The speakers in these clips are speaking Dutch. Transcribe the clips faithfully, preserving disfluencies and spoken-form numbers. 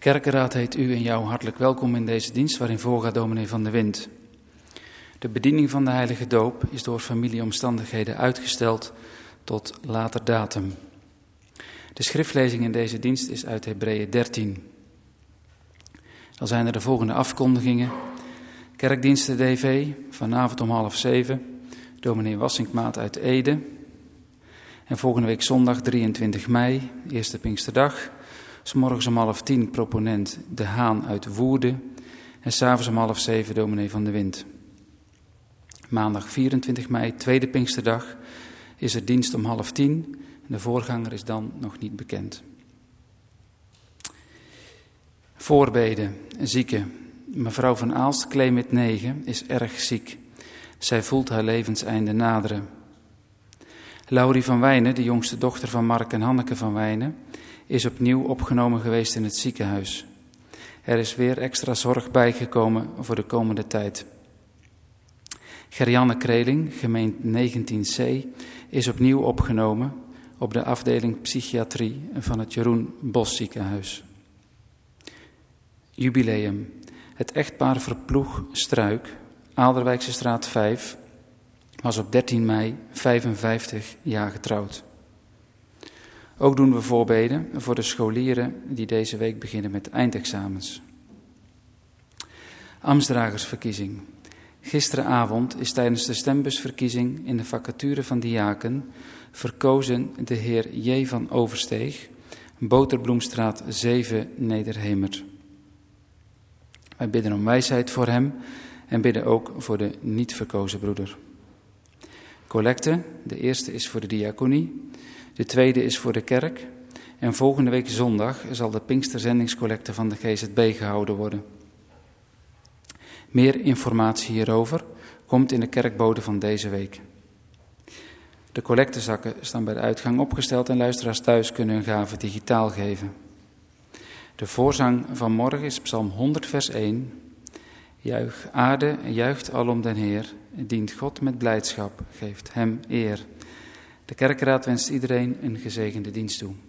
Kerkenraad heet u en jou hartelijk welkom in deze dienst waarin voorgaat dominee Van der Wind. De bediening van de heilige doop is door familieomstandigheden uitgesteld tot later datum. De schriftlezing in deze dienst is uit Hebreeën dertien. Dan zijn er de volgende afkondigingen. Kerkdiensten D V, vanavond om half zeven, dominee Wassinkmaat uit Ede. En volgende week zondag drieëntwintig mei, eerste Pinksterdag, 's morgens om half tien proponent De Haan uit Woerden en 's avonds om half zeven dominee Van der Wind. Maandag vierentwintig mei, tweede Pinksterdag, is er dienst om half tien en de voorganger is dan nog niet bekend. Voorbeden, zieken. Mevrouw van Aalst, Klemit negen, is erg ziek. Zij voelt haar levenseinde naderen. Laurie van Wijnen, de jongste dochter van Mark en Hanneke van Wijnen, is opnieuw opgenomen geweest in het ziekenhuis. Er is weer extra zorg bijgekomen voor de komende tijd. Gerjanne Kreling, gemeente negentien C, is opnieuw opgenomen op de afdeling psychiatrie van het Jeroen Bos ziekenhuis. Jubileum. Het echtpaar Verploeg Struik, Aalderwijkse straat vijf, was op dertien mei vijfenvijftig jaar getrouwd. Ook doen we voorbeden voor de scholieren die deze week beginnen met eindexamens. Ambtsdragersverkiezing. Gisteravond is tijdens de stembusverkiezing in de vacature van diaken verkozen de heer J. van Oversteeg, Boterbloemstraat zeven, Nederhemert. Wij bidden om wijsheid voor hem en bidden ook voor de niet verkozen broeder. Collecte, de eerste is voor de diaconie, de tweede is voor de kerk en volgende week zondag zal de Pinksterzendingscollecte van de G Z B gehouden worden. Meer informatie hierover komt in de kerkbode van deze week. De collectezakken staan bij de uitgang opgesteld en luisteraars thuis kunnen hun gaven digitaal geven. De voorzang van morgen is Psalm honderd vers één. Juich aarde, juicht alom den Heer, dient God met blijdschap, geeft hem eer. De kerkenraad wenst iedereen een gezegende dienst toe.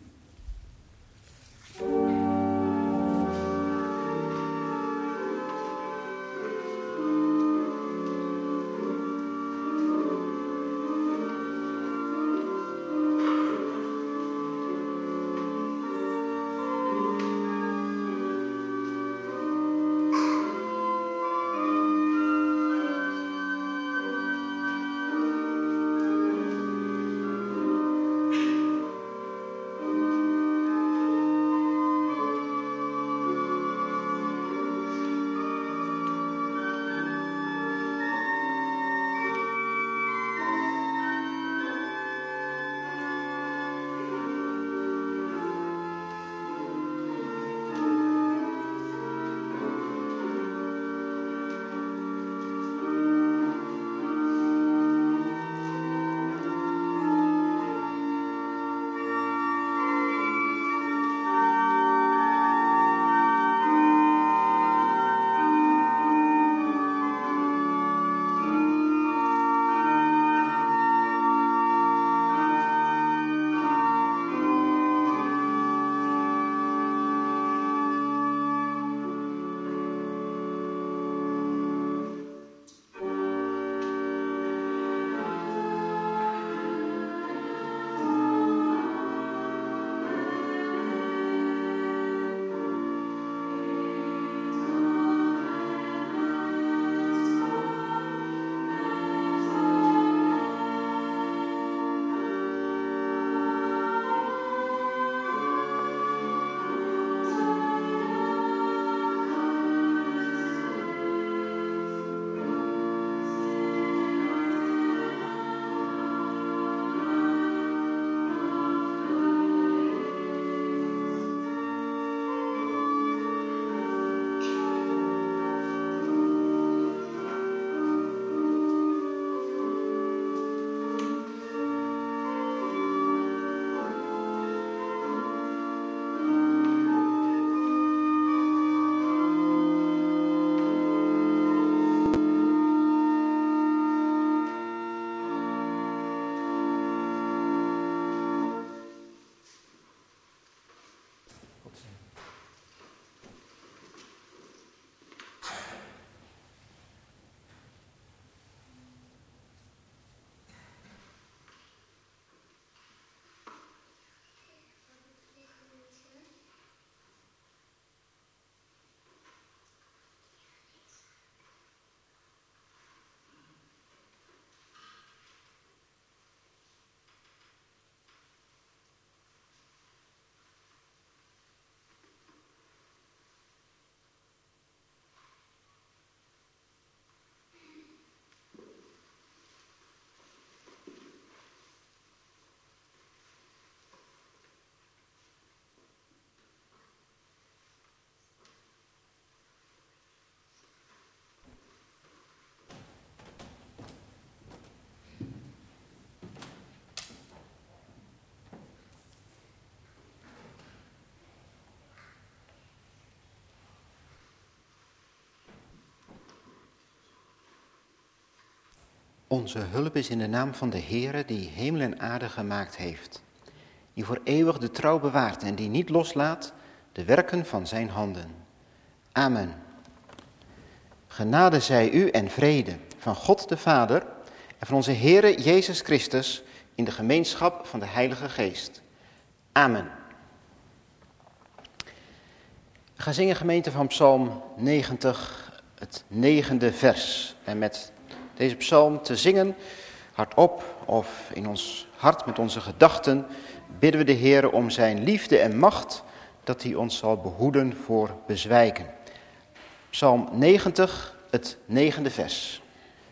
Onze hulp is in de naam van de Heere die hemel en aarde gemaakt heeft, die voor eeuwig de trouw bewaart en die niet loslaat de werken van zijn handen. Amen. Genade zij u en vrede van God de Vader en van onze Heere Jezus Christus in de gemeenschap van de Heilige Geest. Amen. We gaan zingen, gemeente, van Psalm negentig, het negende vers. En met deze psalm te zingen, hardop of in ons hart met onze gedachten, bidden we de Heer om zijn liefde en macht, dat hij ons zal behoeden voor bezwijken. Psalm negentig, het negende vers.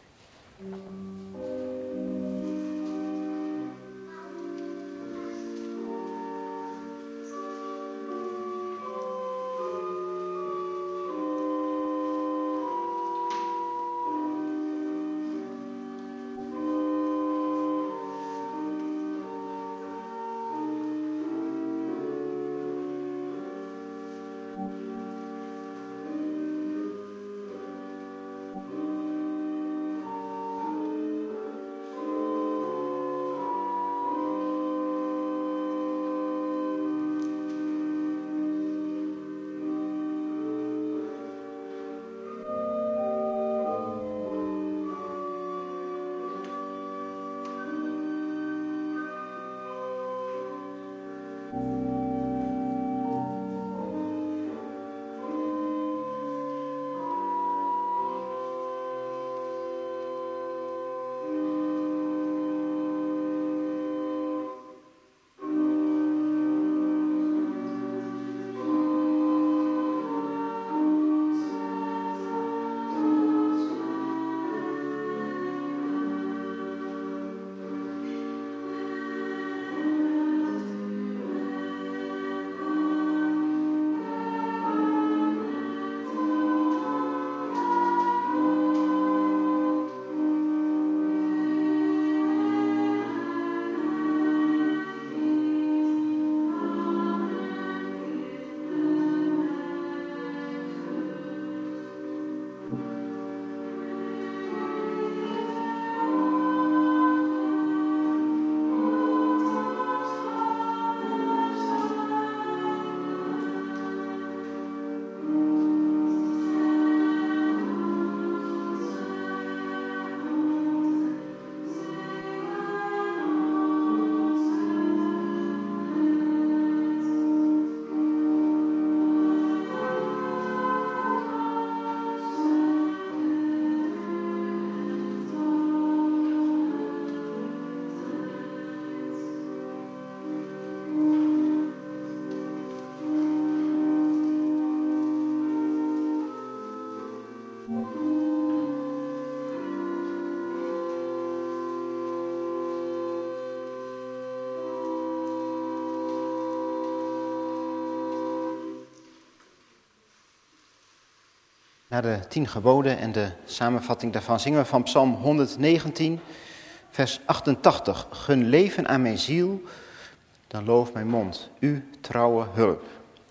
Na de tien geboden en de samenvatting daarvan zingen we van Psalm honderdnegentien, vers achtentachtig. Gun leven aan mijn ziel, dan loof mijn mond, uw trouwe hulp.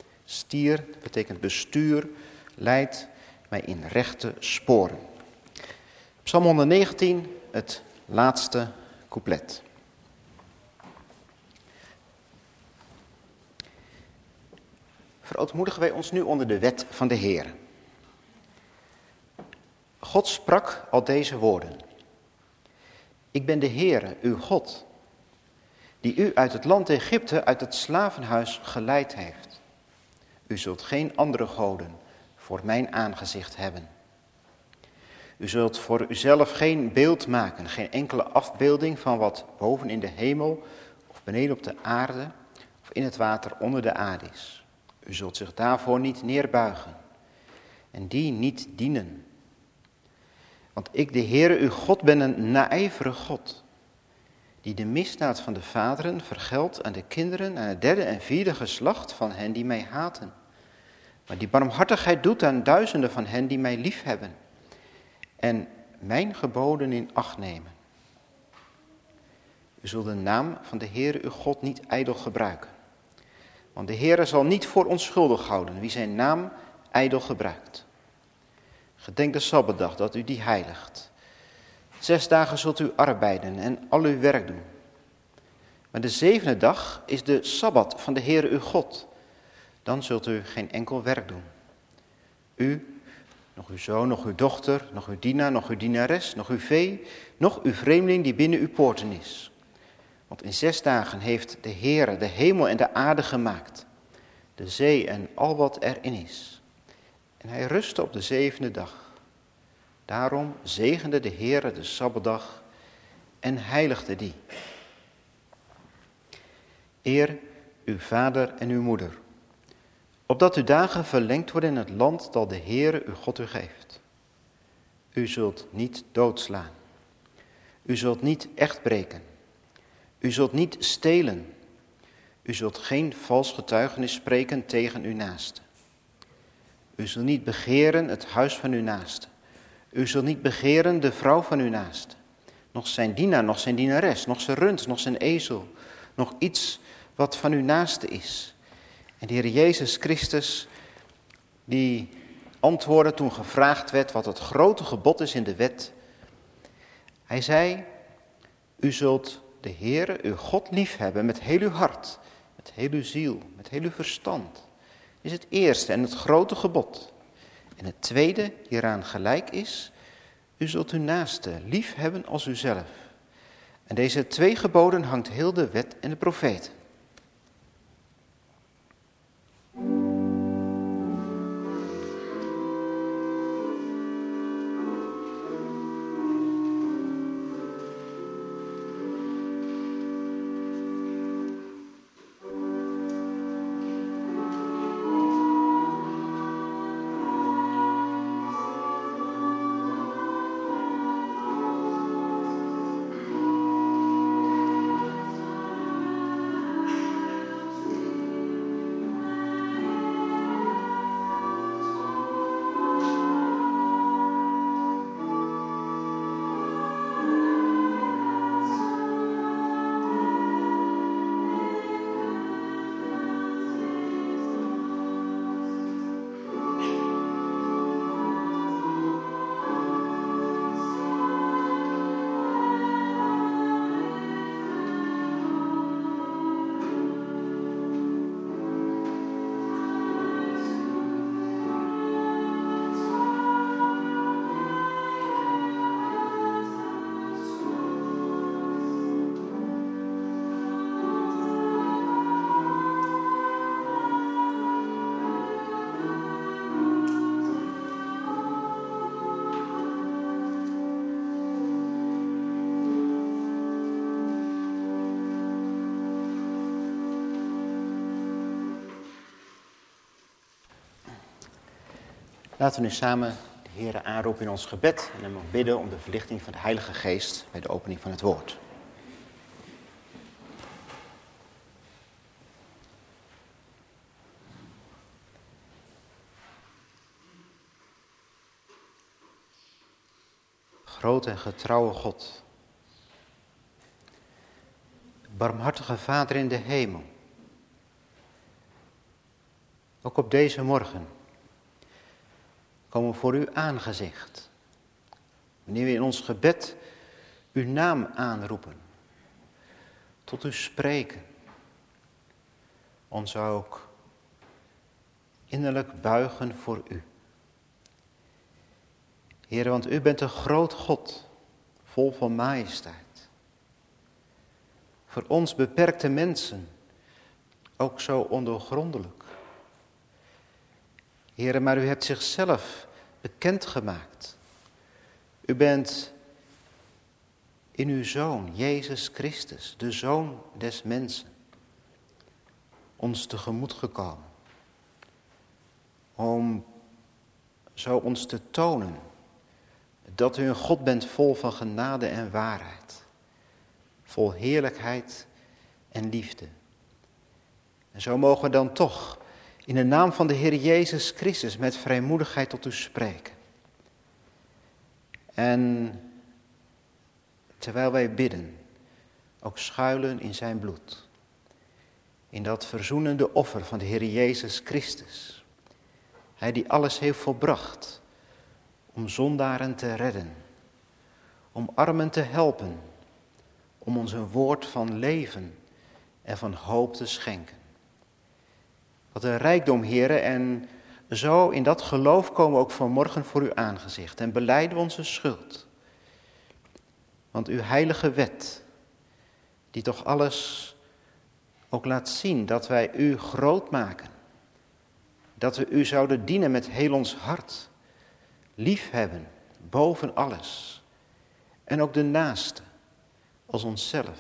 Stier betekent bestuur, leidt mij in rechte sporen. Psalm honderdnegentien, het laatste couplet. Verootmoedigen wij ons nu onder de wet van de Heer. God sprak al deze woorden. Ik ben de Heere, uw God, die u uit het land Egypte, uit het slavenhuis geleid heeft. U zult geen andere goden voor mijn aangezicht hebben. U zult voor uzelf geen beeld maken, geen enkele afbeelding van wat boven in de hemel of beneden op de aarde of in het water onder de aarde is. U zult zich daarvoor niet neerbuigen en die niet dienen. Want ik, de Heere, uw God, ben een naijverig God, die de misdaad van de vaderen vergeldt aan de kinderen, aan het derde en vierde geslacht van hen die mij haten. Maar die barmhartigheid doet aan duizenden van hen die mij liefhebben en mijn geboden in acht nemen. U zult de naam van de Heere uw God niet ijdel gebruiken. Want de Heere zal niet voor onschuldig houden wie zijn naam ijdel gebruikt. Gedenk de Sabbatdag dat u die heiligt. Zes dagen zult u arbeiden en al uw werk doen. Maar de zevende dag is de Sabbat van de Heere uw God. Dan zult u geen enkel werk doen. U, nog uw zoon, nog uw dochter, nog uw dienaar, nog uw dienares, nog uw vee, nog uw vreemdeling die binnen uw poorten is. Want in zes dagen heeft de Heere de hemel en de aarde gemaakt, de zee en al wat erin is. En hij rustte op de zevende dag. Daarom zegende de Heere de Sabbatdag en heiligde die. Eer uw vader en uw moeder, opdat uw dagen verlengd worden in het land dat de Heere uw God u geeft. U zult niet doodslaan. U zult niet echt breken. U zult niet stelen. U zult geen vals getuigenis spreken tegen uw naaste. U zult niet begeren het huis van uw naaste. U zult niet begeren de vrouw van uw naaste. Nog zijn dienaar, nog zijn dienares, nog zijn rund, nog zijn ezel. Nog iets wat van uw naaste is. En de Heer Jezus Christus, die antwoordde toen gevraagd werd wat het grote gebod is in de wet. Hij zei, u zult de Heere, uw God, liefhebben met heel uw hart, met heel uw ziel, met heel uw verstand. Is het eerste en het grote gebod. En het tweede hieraan gelijk is, u zult uw naaste liefhebben als uzelf. En deze twee geboden hangt heel de wet en de profeten. Laten we nu samen de Heere aanroepen in ons gebed en hem ook bidden om de verlichting van de Heilige Geest bij de opening van het woord. Grote en getrouwe God, barmhartige Vader in de hemel, ook op deze morgen komen we voor uw aangezicht. Wanneer we in ons gebed uw naam aanroepen, tot u spreken, ons ook innerlijk buigen voor u. Heer, want u bent een groot God, vol van majesteit. Voor ons beperkte mensen ook zo ondoorgrondelijk. Heer, maar u hebt zichzelf bekendgemaakt. U bent in uw Zoon, Jezus Christus, de Zoon des mensen, ons tegemoet gekomen. Om zo ons te tonen dat u een God bent vol van genade en waarheid. Vol heerlijkheid en liefde. En zo mogen we dan toch in de naam van de Heer Jezus Christus met vrijmoedigheid tot u spreken. En terwijl wij bidden, ook schuilen in zijn bloed. In dat verzoenende offer van de Heer Jezus Christus. Hij die alles heeft volbracht om zondaren te redden. om armen te helpen, om ons een woord van leven en van hoop te schenken. Wat een rijkdom, Heere, en zo in dat geloof komen we ook vanmorgen voor uw aangezicht en belijden we onze schuld. Want uw heilige wet, die toch alles ook laat zien dat wij u groot maken. Dat we u zouden dienen met heel ons hart. Liefhebben boven alles. En ook de naaste als onszelf.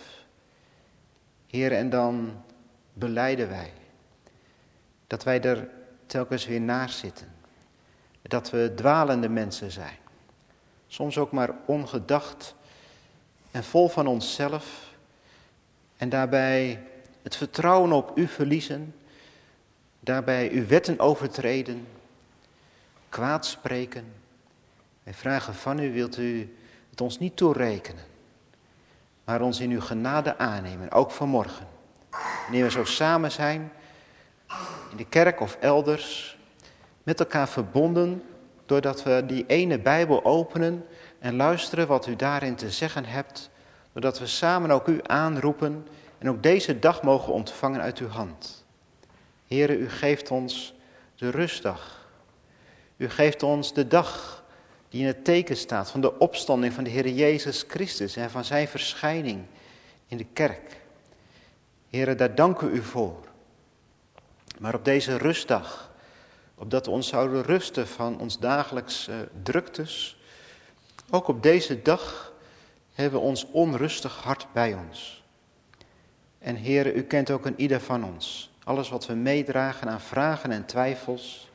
Heer, en dan belijden wij dat wij er telkens weer naast zitten. Dat we dwalende mensen zijn. Soms ook maar ongedacht en vol van onszelf. En daarbij het vertrouwen op u verliezen. Daarbij uw wetten overtreden. Kwaad spreken. Wij vragen van u, wilt u het ons niet toerekenen. Maar ons in uw genade aannemen, ook vanmorgen. Wanneer we zo samen zijn, in de kerk of elders, met elkaar verbonden, doordat we die ene Bijbel openen en luisteren wat u daarin te zeggen hebt, doordat we samen ook u aanroepen en ook deze dag mogen ontvangen uit uw hand. Heere, u geeft ons de rustdag. U geeft ons de dag die in het teken staat van de opstanding van de Heer Jezus Christus en van zijn verschijning in de kerk. Heere, daar danken we u voor. Maar op deze rustdag, opdat we ons zouden rusten van ons dagelijks uh, druktes, ook op deze dag hebben we ons onrustig hart bij ons. En Heere, u kent ook een ieder van ons. Alles wat we meedragen aan vragen en twijfels,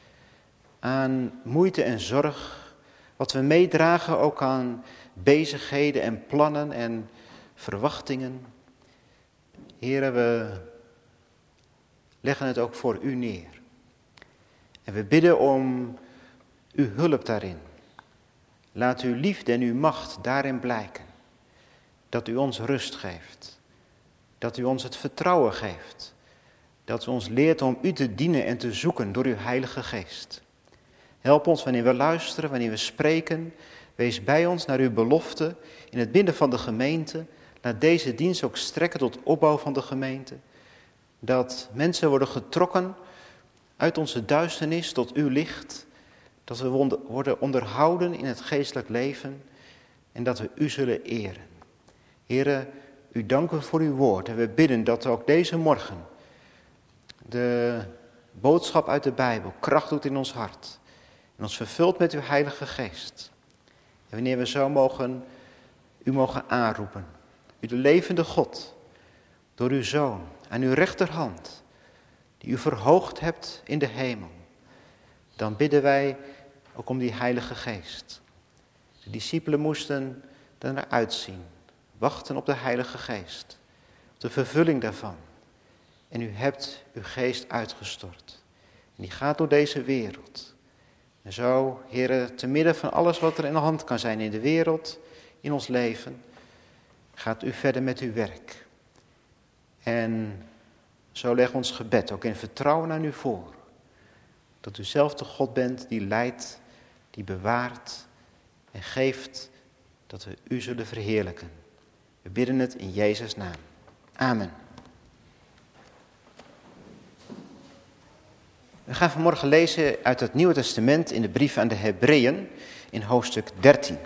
aan moeite en zorg, wat we meedragen ook aan bezigheden en plannen en verwachtingen. Heere, we leggen het ook voor u neer. En we bidden om uw hulp daarin. Laat uw liefde en uw macht daarin blijken. Dat u ons rust geeft. Dat u ons het vertrouwen geeft. Dat u ons leert om u te dienen en te zoeken door uw Heilige Geest. Help ons wanneer we luisteren, wanneer we spreken. Wees bij ons naar uw belofte in het binden van de gemeente. Laat deze dienst ook strekken tot opbouw van de gemeente. Dat mensen worden getrokken uit onze duisternis tot uw licht. Dat we worden onderhouden in het geestelijk leven. En dat we u zullen eren. Heere, u danken voor uw woord. En we bidden dat ook deze morgen de boodschap uit de Bijbel kracht doet in ons hart. En ons vervult met uw Heilige Geest. En wanneer we zo mogen, u mogen aanroepen. U de levende God, door uw Zoon, aan uw rechterhand, die u verhoogd hebt in de hemel. Dan bidden wij ook om die Heilige Geest. De discipelen moesten er naar uitzien, wachten op de Heilige Geest, op de vervulling daarvan. En u hebt uw geest uitgestort. En die gaat door deze wereld. En zo, Heere, te midden van alles wat er in de hand kan zijn in de wereld, in ons leven, gaat u verder met uw werk. En zo leg ons gebed ook in vertrouwen aan u voor. Dat u zelf de God bent die leidt, die bewaart en geeft dat we u zullen verheerlijken. We bidden het in Jezus' naam. Amen. We gaan vanmorgen lezen uit het Nieuwe Testament in de brief aan de Hebreeën in hoofdstuk dertien.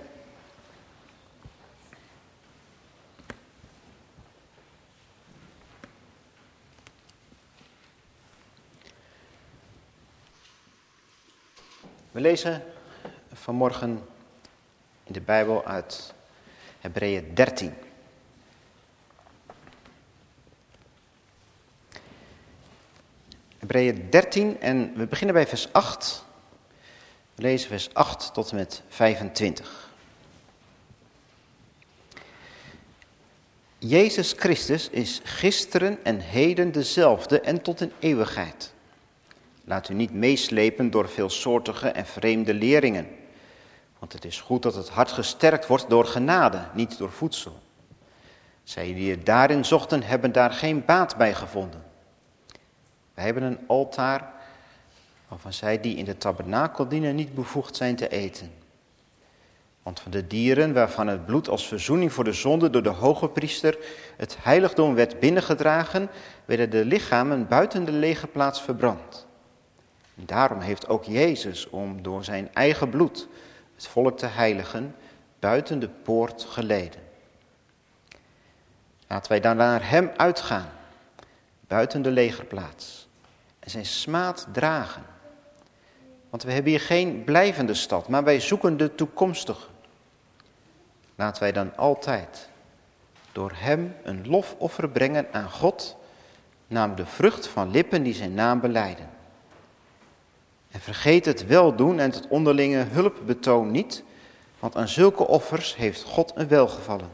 We lezen vanmorgen in de Bijbel uit Hebreeën dertien. Hebreeën dertien en we beginnen bij vers acht. We lezen vers acht tot en met vijfentwintig. Jezus Christus is gisteren en heden dezelfde en tot in eeuwigheid. Laat u niet meeslepen door veelsoortige en vreemde leringen. Want het is goed dat het hart gesterkt wordt door genade, niet door voedsel. Zij die het daarin zochten, hebben daar geen baat bij gevonden. Wij hebben een altaar waarvan zij die in de tabernakel dienen niet bevoegd zijn te eten. Want van de dieren waarvan het bloed als verzoening voor de zonde door de hoge priester het heiligdom werd binnengedragen, werden de lichamen buiten de legerplaats verbrand. En daarom heeft ook Jezus, om door zijn eigen bloed het volk te heiligen, buiten de poort geleden. Laten wij dan naar hem uitgaan, buiten de legerplaats, en zijn smaad dragen. Want we hebben hier geen blijvende stad, maar wij zoeken de toekomstige. Laten wij dan altijd door hem een lofoffer brengen aan God, namelijk de vrucht van lippen die zijn naam belijden. En vergeet het weldoen en het onderlinge hulpbetoon niet, want aan zulke offers heeft God een welgevallen.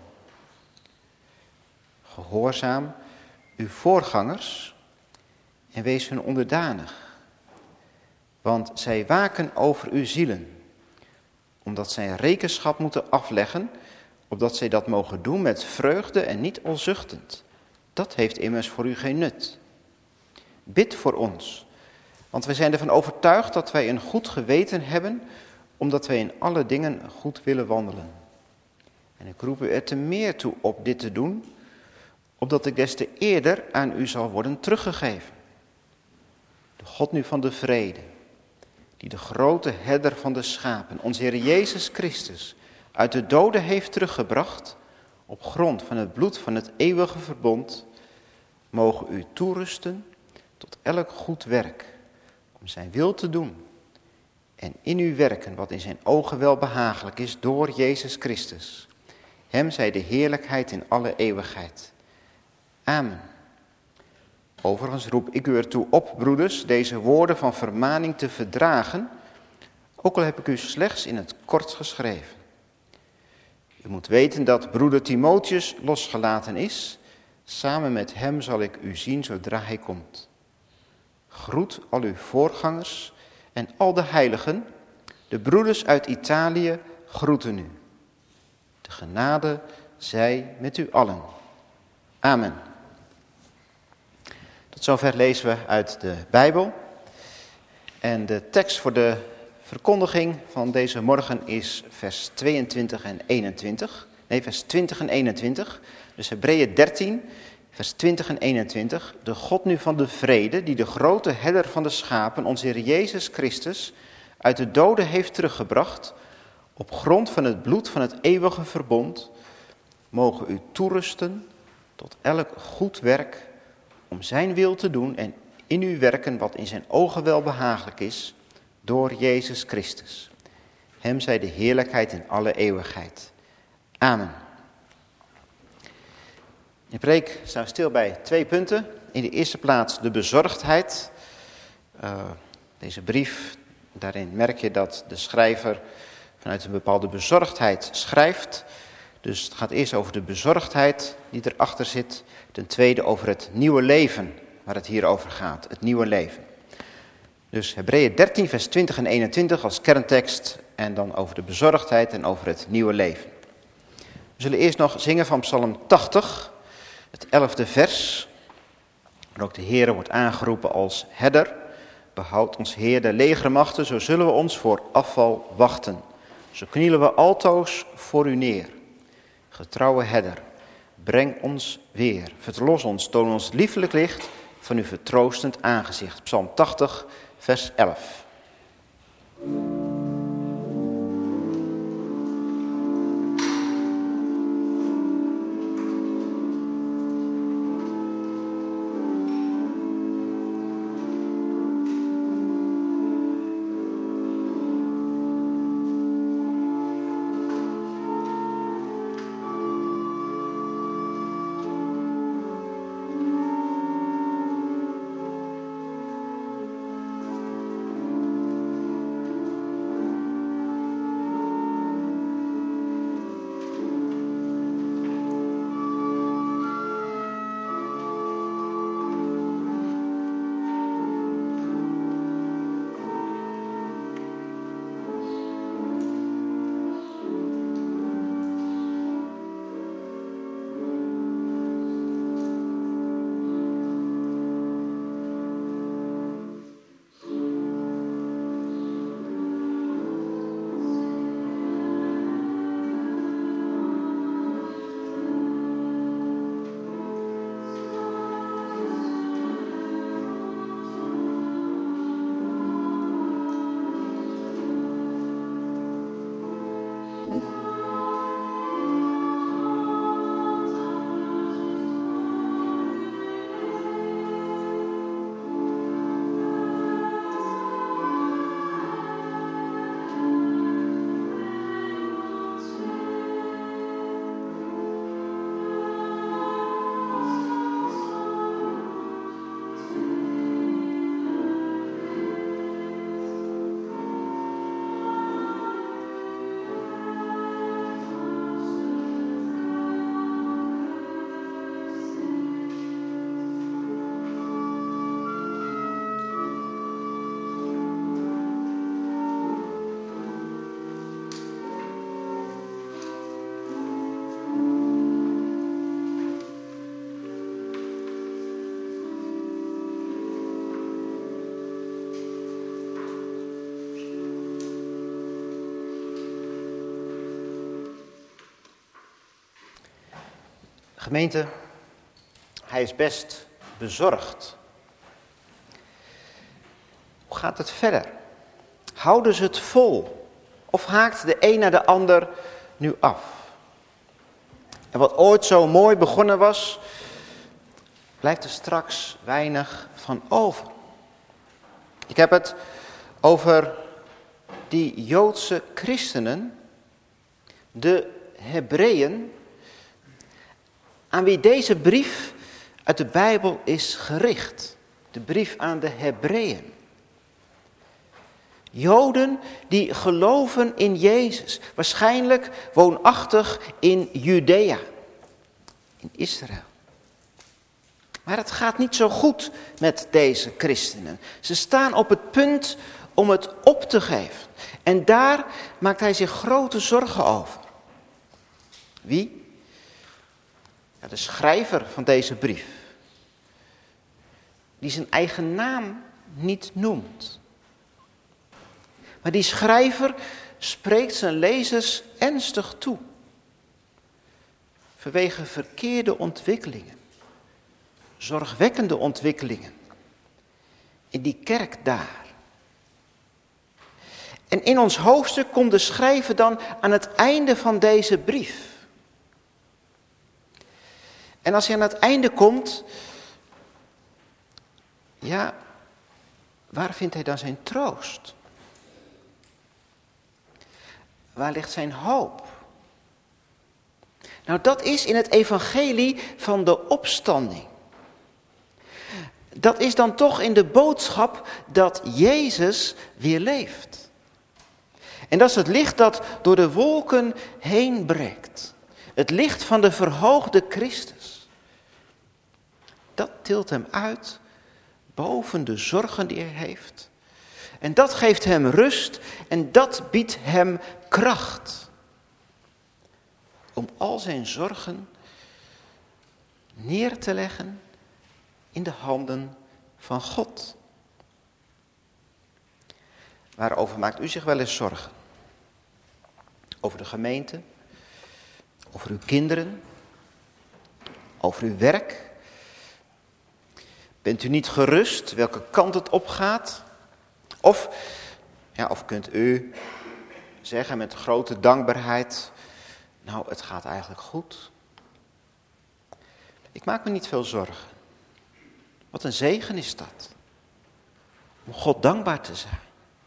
Gehoorzaam uw voorgangers en wees hun onderdanig, want zij waken over uw zielen, omdat zij rekenschap moeten afleggen, opdat zij dat mogen doen met vreugde en niet onzuchtend. Dat heeft immers voor u geen nut. Bid voor ons, want wij zijn ervan overtuigd dat wij een goed geweten hebben, omdat wij in alle dingen goed willen wandelen. En ik roep u er te meer toe op dit te doen, opdat ik des te eerder aan u zal worden teruggegeven. De God nu van de vrede, die de grote herder van de schapen, onze Heer Jezus Christus, uit de doden heeft teruggebracht, op grond van het bloed van het eeuwige verbond, mogen u toerusten tot elk goed werk, om zijn wil te doen en in u werken wat in zijn ogen wel behagelijk is door Jezus Christus. Hem zij de heerlijkheid in alle eeuwigheid. Amen. Overigens roep ik u ertoe op, broeders, deze woorden van vermaning te verdragen, ook al heb ik u slechts in het kort geschreven. U moet weten dat broeder Timotheus losgelaten is. Samen met hem zal ik u zien zodra hij komt. Groet al uw voorgangers en al de heiligen. De broeders uit Italië groeten u. De genade zij met u allen. Amen. Tot zover lezen we uit de Bijbel. En de tekst voor de verkondiging van deze morgen is vers tweeëntwintig en eenentwintig. Nee, vers twintig en eenentwintig. Dus Hebreeën dertien, vers twintig en eenentwintig. De God nu van de vrede, die de grote herder van de schapen, onze Heer Jezus Christus, uit de doden heeft teruggebracht, op grond van het bloed van het eeuwige verbond, mogen u toerusten tot elk goed werk, om zijn wil te doen en in u werken wat in zijn ogen wel behagelijk is, door Jezus Christus. Hem zij de heerlijkheid in alle eeuwigheid. Amen. In de preek staan we stil bij twee punten. In de eerste plaats de bezorgdheid. Uh, deze brief, daarin merk je dat de schrijver vanuit een bepaalde bezorgdheid schrijft. Dus het gaat eerst over de bezorgdheid die erachter zit. Ten tweede over het nieuwe leven, waar het hier over gaat. Het nieuwe leven. Dus Hebreeën dertien, vers twintig en eenentwintig als kerntekst. En dan over de bezorgdheid en over het nieuwe leven. We zullen eerst nog zingen van Psalm tachtig, het elfde vers. Waar ook de Heere wordt aangeroepen als herder. Behoud ons Heer de legermachten, zo zullen we ons voor afval wachten. Zo knielen we altoos voor u neer. Getrouwe herder, breng ons weer. Verlos ons, toon ons liefelijk licht van uw vertroostend aangezicht. Psalm tachtig, vers elf. Gemeente, hij is best bezorgd. Hoe gaat het verder? Houden ze het vol? Of haakt de een naar de ander nu af? En wat ooit zo mooi begonnen was, blijft er straks weinig van over. Ik heb het over die Joodse christenen, de Hebreeën, aan wie deze brief uit de Bijbel is gericht. De brief aan de Hebreeën. Joden die geloven in Jezus, waarschijnlijk woonachtig in Judea, in Israël. Maar het gaat niet zo goed met deze christenen. Ze staan op het punt om het op te geven. En daar maakt hij zich grote zorgen over. Wie? Ja, de schrijver van deze brief. Die zijn eigen naam niet noemt. Maar die schrijver spreekt zijn lezers ernstig toe. Vanwege verkeerde ontwikkelingen. Zorgwekkende ontwikkelingen. In die kerk daar. En in ons hoofdstuk komt de schrijver dan aan het einde van deze brief. En als hij aan het einde komt, ja, waar vindt hij dan zijn troost? Waar ligt zijn hoop? Nou, dat is in het evangelie van de opstanding. Dat is dan toch in de boodschap dat Jezus weer leeft. En dat is het licht dat door de wolken heen breekt. Het licht van de verhoogde Christus. Dat tilt hem uit boven de zorgen die hij heeft. En dat geeft hem rust en dat biedt hem kracht. Om al zijn zorgen neer te leggen in de handen van God. Waarover maakt u zich wel eens zorgen? Over de gemeente? Over uw kinderen? Over uw werk? Bent u niet gerust welke kant het op gaat? Of, ja, of kunt u zeggen met grote dankbaarheid, nou, het gaat eigenlijk goed. Ik maak me niet veel zorgen. Wat een zegen is dat. Om God dankbaar te zijn.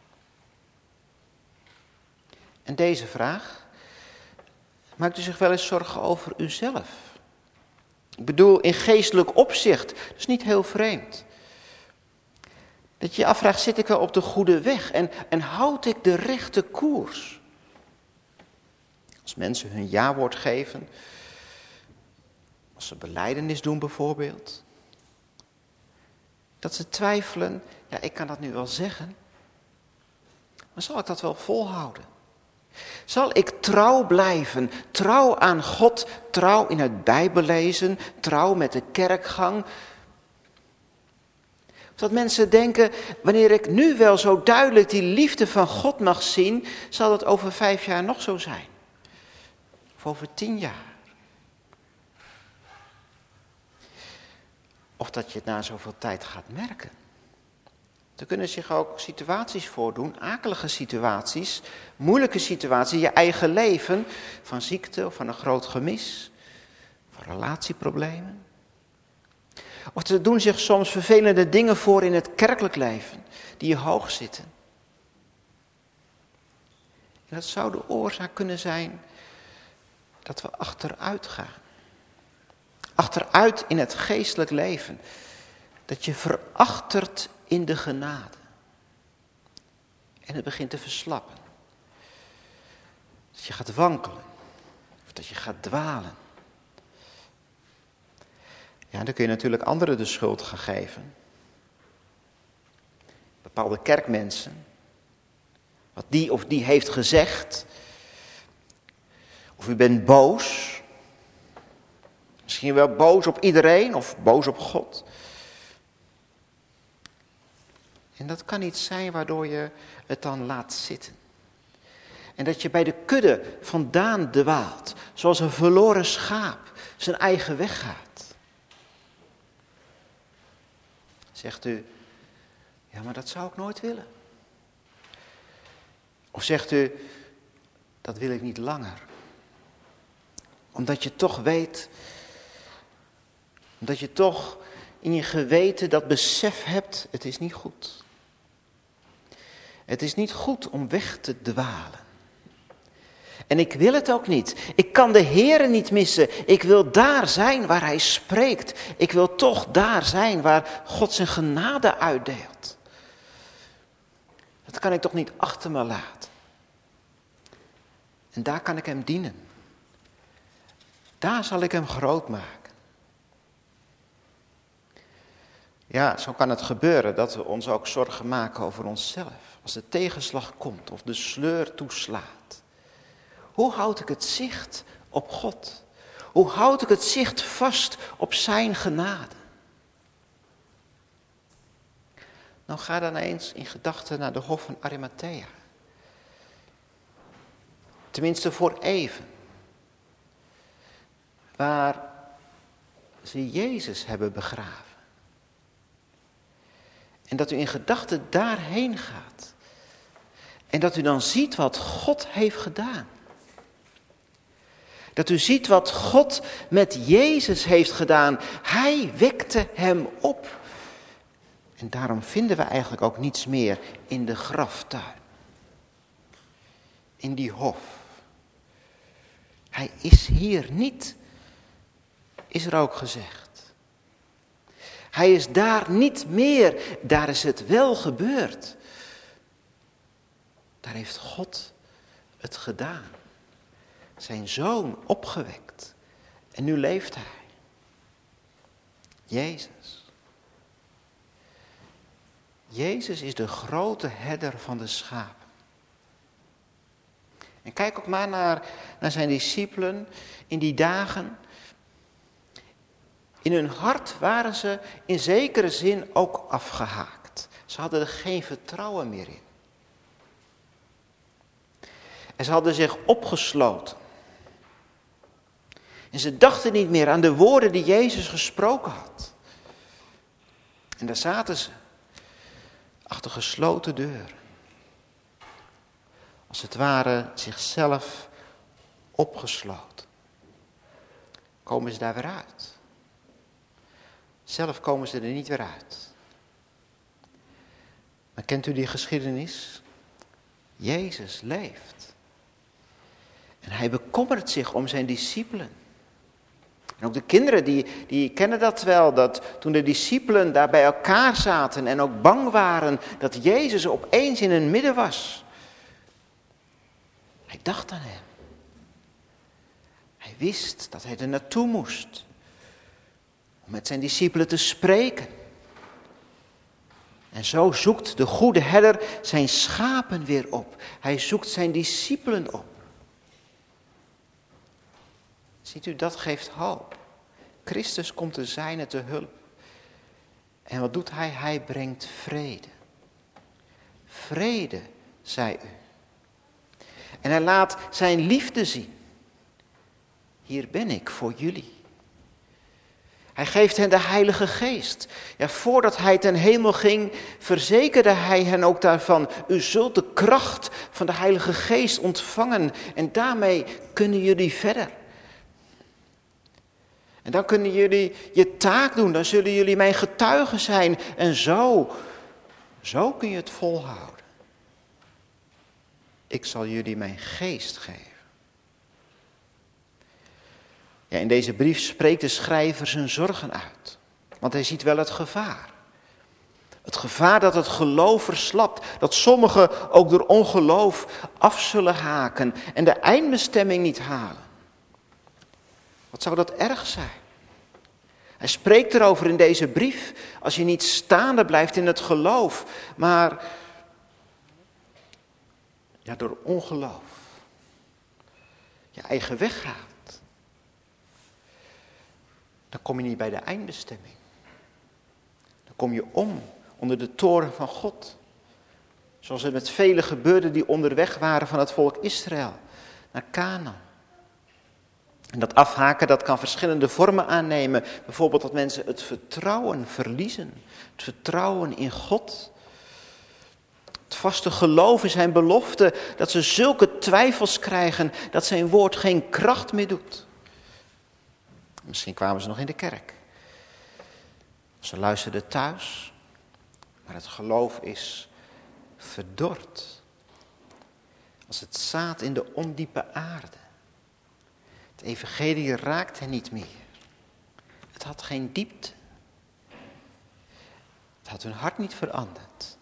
En deze vraag, maakt u zich wel eens zorgen over uzelf? Ik bedoel, in geestelijk opzicht, dat is niet heel vreemd. Dat je je afvraagt, zit ik wel op de goede weg en, en houd ik de rechte koers? Als mensen hun ja-woord geven, als ze belijdenis doen bijvoorbeeld. Dat ze twijfelen, ja, ik kan dat nu wel zeggen, maar zal ik dat wel volhouden? Zal ik trouw blijven, trouw aan God, trouw in het Bijbellezen, trouw met de kerkgang? Dat mensen denken, wanneer ik nu wel zo duidelijk die liefde van God mag zien, zal dat over vijf jaar nog zo zijn. Of over tien jaar. Of dat je het na zoveel tijd gaat merken. Er kunnen zich ook situaties voordoen, akelige situaties, moeilijke situaties in je eigen leven, van ziekte of van een groot gemis, van relatieproblemen. Of er doen zich soms vervelende dingen voor in het kerkelijk leven, die je hoog zitten. En dat zou de oorzaak kunnen zijn dat we achteruit gaan. Achteruit in het geestelijk leven. Dat je verachtert in de genade. En het begint te verslappen. Dat je gaat wankelen. Of dat je gaat dwalen. Ja, dan kun je natuurlijk anderen de schuld gaan geven. Bepaalde kerkmensen. Wat die of die heeft gezegd. Of u bent boos. Misschien wel boos op iedereen of boos op God. En dat kan iets zijn waardoor je het dan laat zitten. En dat je bij de kudde vandaan dwaalt. Zoals een verloren schaap. zijn eigen weg gaat. Zegt u, ja, maar dat zou ik nooit willen. Of zegt u, dat wil ik niet langer. Omdat je toch weet, omdat je toch in je geweten dat besef hebt, het is niet goed. Het is niet goed om weg te dwalen. En ik wil het ook niet. Ik kan de Heere niet missen. Ik wil daar zijn waar Hij spreekt. Ik wil toch daar zijn waar God zijn genade uitdeelt. Dat kan ik toch niet achter me laten. En daar kan ik Hem dienen. Daar zal ik Hem groot maken. Ja, zo kan het gebeuren dat we ons ook zorgen maken over onszelf. Als de tegenslag komt of de sleur toeslaat. Hoe houd ik het zicht op God? Hoe houd ik het zicht vast op zijn genade? Nou, ga dan eens in gedachten naar de Hof van Arimathea. Tenminste voor even. Waar ze Jezus hebben begraven. En dat u in gedachten daarheen gaat. En dat u dan ziet wat God heeft gedaan. Dat u ziet wat God met Jezus heeft gedaan. Hij wekte hem op. En daarom vinden we eigenlijk ook niets meer in de graftuin. In die hof. Hij is hier niet, is er ook gezegd. Hij is daar niet meer, daar is het wel gebeurd. Daar heeft God het gedaan. Zijn zoon opgewekt. En nu leeft hij. Jezus. Jezus is de grote herder van de schapen. En kijk ook maar naar, naar zijn discipelen in die dagen. In hun hart waren ze in zekere zin ook afgehaakt. Ze hadden er geen vertrouwen meer in. En ze hadden zich opgesloten. En ze dachten niet meer aan de woorden die Jezus gesproken had. En daar zaten ze. Achter gesloten deuren. Als het ware zichzelf opgesloten. Komen ze daar weer uit. Zelf komen ze er niet weer uit. Maar kent u die geschiedenis? Jezus leeft. En hij bekommert zich om zijn discipelen. En ook de kinderen, die, die kennen dat wel, dat toen de discipelen daar bij elkaar zaten en ook bang waren dat Jezus opeens in hun midden was. Hij dacht aan hem. Hij wist dat hij er naartoe moest. Om met zijn discipelen te spreken. En zo zoekt de goede herder zijn schapen weer op. Hij zoekt zijn discipelen op. Ziet u, dat geeft hoop. Christus komt de zijnen te hulp. En wat doet hij? Hij brengt vrede. Vrede, zei u. En hij laat zijn liefde zien. Hier ben ik voor jullie. Hij geeft hen de Heilige Geest. Ja, voordat hij ten hemel ging, verzekerde hij hen ook daarvan. U zult de kracht van de Heilige Geest ontvangen. En daarmee kunnen jullie verder. En dan kunnen jullie je taak doen. Dan zullen jullie mijn getuigen zijn. En zo, zo kun je het volhouden. Ik zal jullie mijn geest geven. Ja, in deze brief spreekt de schrijver zijn zorgen uit. Want hij ziet wel het gevaar. Het gevaar dat het geloof verslapt. Dat sommigen ook door ongeloof af zullen haken. En de eindbestemming niet halen. Wat zou dat erg zijn? Hij spreekt erover in deze brief. Als je niet staande blijft in het geloof. Maar ja, door ongeloof. Je eigen weg gaat. Dan kom je niet bij de eindbestemming. Dan kom je om onder de toren van God. Zoals het met velen gebeurde die onderweg waren van het volk Israël naar Kanaan. En dat afhaken, dat kan verschillende vormen aannemen. Bijvoorbeeld dat mensen het vertrouwen verliezen. Het vertrouwen in God. Het vaste geloof in zijn belofte. Dat ze zulke twijfels krijgen dat zijn woord geen kracht meer doet. Misschien kwamen ze nog in de kerk. Ze luisterden thuis. Maar het geloof is verdord. Als het zaad in de ondiepe aarde. Het evangelie raakt hen niet meer. Het had geen diepte. Het had hun hart niet veranderd.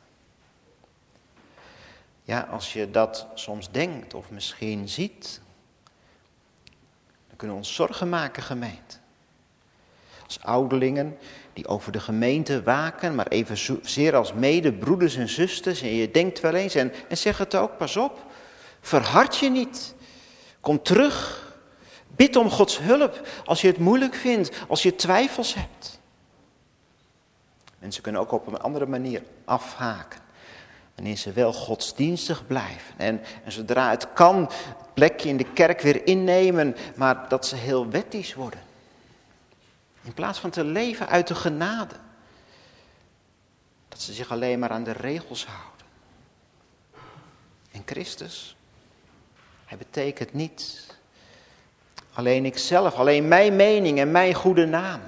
Ja, als je dat soms denkt of misschien ziet, dan kunnen we ons zorgen maken, gemeente. Als ouderlingen die over de gemeente waken, maar evenzeer als medebroeders en zusters. En je denkt wel eens, en, en zeg het ook, pas op, verhard je niet. Kom terug. Bid om Gods hulp als je het moeilijk vindt, als je twijfels hebt. Mensen kunnen ook op een andere manier afhaken. Wanneer ze wel godsdienstig blijven. En, en zodra het kan, het plekje in de kerk weer innemen, maar dat ze heel wettisch worden. In plaats van te leven uit de genade. Dat ze zich alleen maar aan de regels houden. En Christus, hij betekent niet alleen ikzelf, alleen mijn mening en mijn goede naam.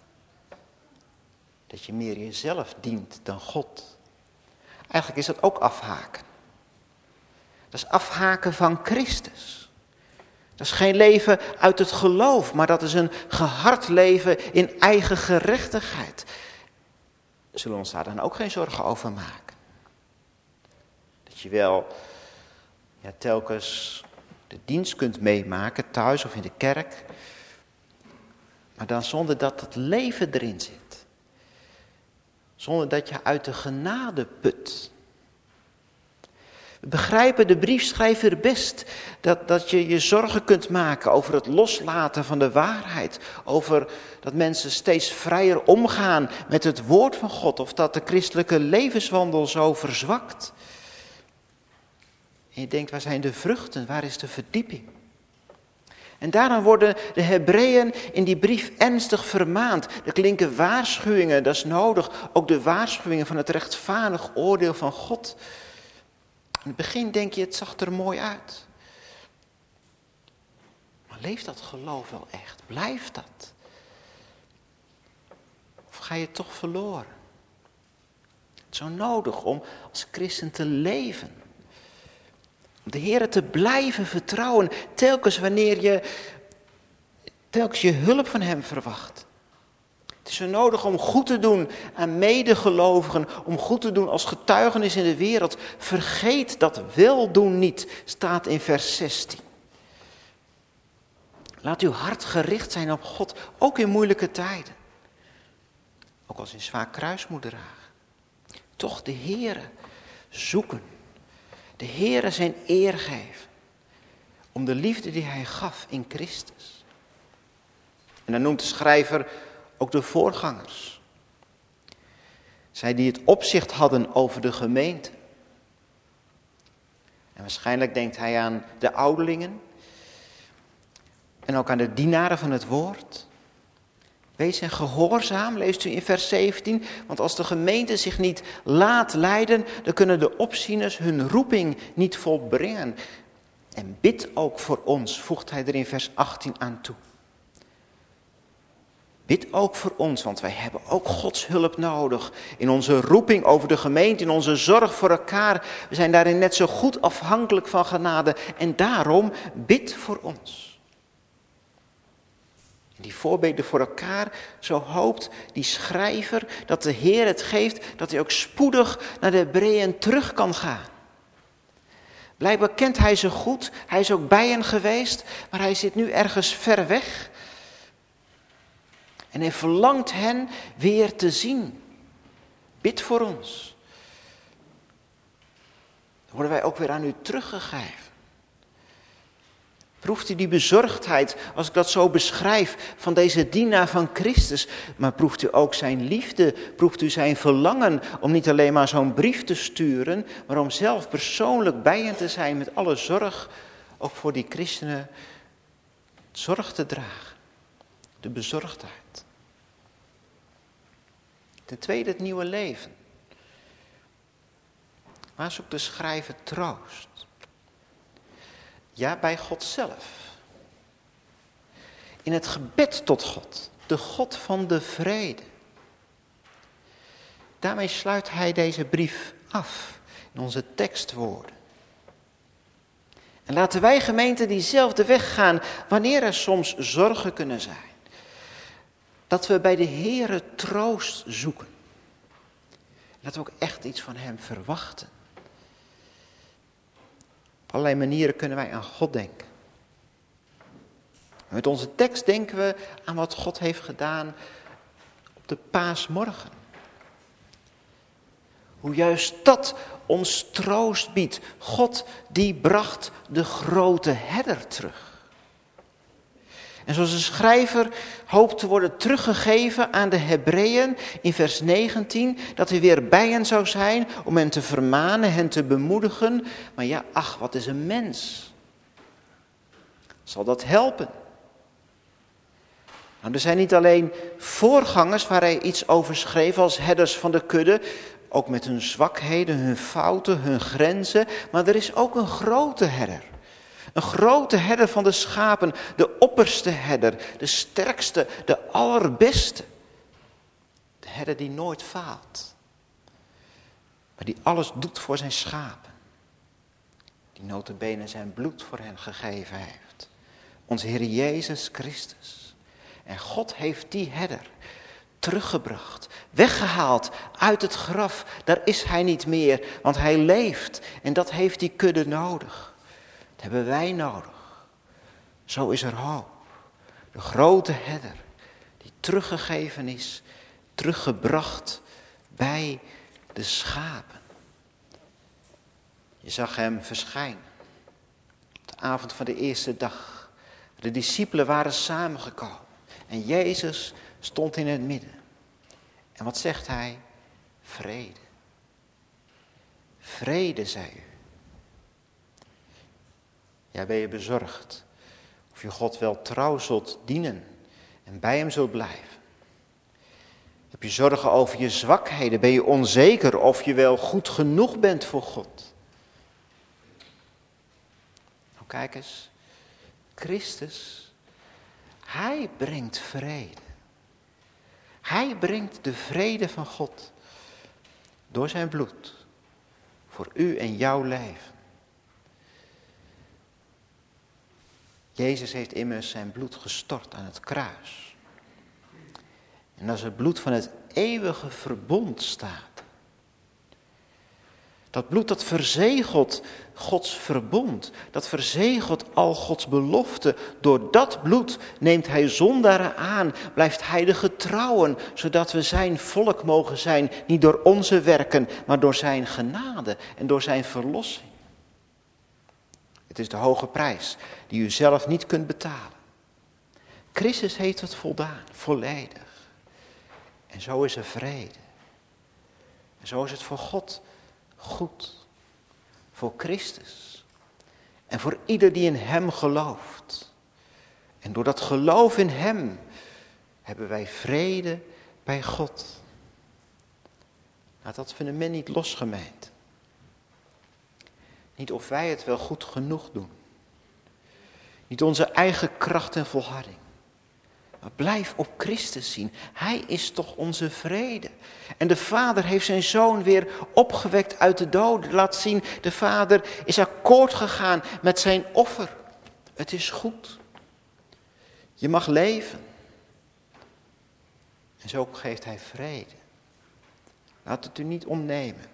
Dat je meer jezelf dient dan God. Eigenlijk is dat ook afhaken. Dat is afhaken van Christus. Dat is geen leven uit het geloof, maar dat is een gehard leven in eigen gerechtigheid. Zullen we ons daar dan ook geen zorgen over maken? Dat je wel ja, telkens de dienst kunt meemaken, thuis of in de kerk, maar dan zonder dat het leven erin zit. Zonder dat je uit de genade put. We begrijpen de briefschrijver best. Dat, dat je je zorgen kunt maken over het loslaten van de waarheid. Over dat mensen steeds vrijer omgaan met het woord van God. Of dat de christelijke levenswandel zo verzwakt. En je denkt, waar zijn de vruchten? Waar is de verdieping? En daarom worden de Hebreeën in die brief ernstig vermaand. Er klinken waarschuwingen, dat is nodig. Ook de waarschuwingen van het rechtvaardig oordeel van God. In het begin denk je, het zag er mooi uit. Maar leeft dat geloof wel echt? Blijft dat? Of ga je toch verloren? Het is zo nodig om als christen te leven. Om de Heer te blijven vertrouwen, telkens wanneer je, telkens je hulp van Hem verwacht. Het is zo nodig om goed te doen aan medegelovigen, om goed te doen als getuigenis in de wereld. Vergeet dat weldoen niet, staat in vers zestien. Laat uw hart gericht zijn op God, ook in moeilijke tijden. Ook als je een zwaar kruis moet dragen. Toch de Heere zoeken. De Heere zijn eer geven. Om de liefde die hij gaf in Christus. En dan noemt de schrijver ook de voorgangers. Zij die het opzicht hadden over de gemeente. En waarschijnlijk denkt hij aan de ouderlingen. En ook aan de dienaren van het woord. Wees hen gehoorzaam, leest u in vers zeventien. Want als de gemeente zich niet laat leiden, dan kunnen de opzieners hun roeping niet volbrengen. En bid ook voor ons, voegt hij er in vers achttien aan toe. Bid ook voor ons, want wij hebben ook Gods hulp nodig. In onze roeping over de gemeente, in onze zorg voor elkaar. We zijn daarin net zo goed afhankelijk van genade. En daarom bid voor ons. Die voorbeden voor elkaar, zo hoopt die schrijver dat de Heer het geeft, dat hij ook spoedig naar de Hebreeën terug kan gaan. Blijkbaar kent hij ze goed, hij is ook bij hen geweest, maar hij zit nu ergens ver weg. En hij verlangt hen weer te zien. Bid voor ons. Dan worden wij ook weer aan u teruggegeven. Proeft u die bezorgdheid, als ik dat zo beschrijf, van deze dienaar van Christus. Maar proeft u ook zijn liefde, proeft u zijn verlangen om niet alleen maar zo'n brief te sturen, maar om zelf persoonlijk bij hen te zijn met alle zorg, ook voor die christenen Zorg te dragen. De bezorgdheid. Ten tweede het nieuwe leven. Waar zoekt de schrijver troost? Ja, bij God zelf. In het gebed tot God. De God van de vrede. Daarmee sluit hij deze brief af. In onze tekstwoorden. En laten wij gemeente diezelfde weg gaan. Wanneer er soms zorgen kunnen zijn. Dat we bij de Heere troost zoeken. Dat we ook echt iets van hem verwachten. Op allerlei manieren kunnen wij aan God denken. Met onze tekst denken we aan wat God heeft gedaan op de paasmorgen. Hoe juist dat ons troost biedt. God die bracht de grote herder terug. En zoals de schrijver hoopt te worden teruggegeven aan de Hebreeën in vers negentien. Dat hij weer bij hen zou zijn om hen te vermanen, hen te bemoedigen. Maar ja, ach, wat is een mens? Zal dat helpen? Nou, er zijn niet alleen voorgangers waar hij iets over schreef als herders van de kudde. Ook met hun zwakheden, hun fouten, hun grenzen. Maar er is ook een grote herder. Een grote herder van de schapen, de opperste herder, de sterkste, de allerbeste. De herder die nooit faalt, maar die alles doet voor zijn schapen. Die nota bene zijn bloed voor hen gegeven heeft. Onze Heer Jezus Christus. En God heeft die herder teruggebracht, weggehaald uit het graf. Daar is hij niet meer, want hij leeft en dat heeft die kudde nodig. Dat hebben wij nodig. Zo is er hoop. De grote herder die teruggegeven is, teruggebracht bij de schapen. Je zag hem verschijnen. Op de avond van de eerste dag. De discipelen waren samengekomen. En Jezus stond in het midden. En wat zegt hij? Vrede. Vrede, zei u. Ja, ben je bezorgd of je God wel trouw zult dienen en bij hem zult blijven? Heb je zorgen over je zwakheden? Ben je onzeker of je wel goed genoeg bent voor God? Nou kijk eens, Christus, hij brengt vrede. Hij brengt de vrede van God door zijn bloed voor u en jouw leven. Jezus heeft immers zijn bloed gestort aan het kruis. En als het bloed van het eeuwige verbond staat. Dat bloed dat verzegelt Gods verbond. Dat verzegelt al Gods beloften. Door dat bloed neemt hij zondaren aan. Blijft hij de getrouwen. Zodat we zijn volk mogen zijn. Niet door onze werken. Maar door zijn genade. En door zijn verlossing. Het is de hoge prijs die u zelf niet kunt betalen. Christus heeft het voldaan, volledig. En zo is er vrede. En zo is het voor God goed. Voor Christus. En voor ieder die in hem gelooft. En door dat geloof in hem hebben wij vrede bij God. Laat dat fundament niet los, gemeente. Niet of wij het wel goed genoeg doen. Niet onze eigen kracht en volharding. Maar blijf op Christus zien. Hij is toch onze vrede. En de Vader heeft zijn Zoon weer opgewekt uit de doden. Laat zien, de Vader is akkoord gegaan met zijn offer. Het is goed. Je mag leven. En zo geeft hij vrede. Laat het u niet ontnemen.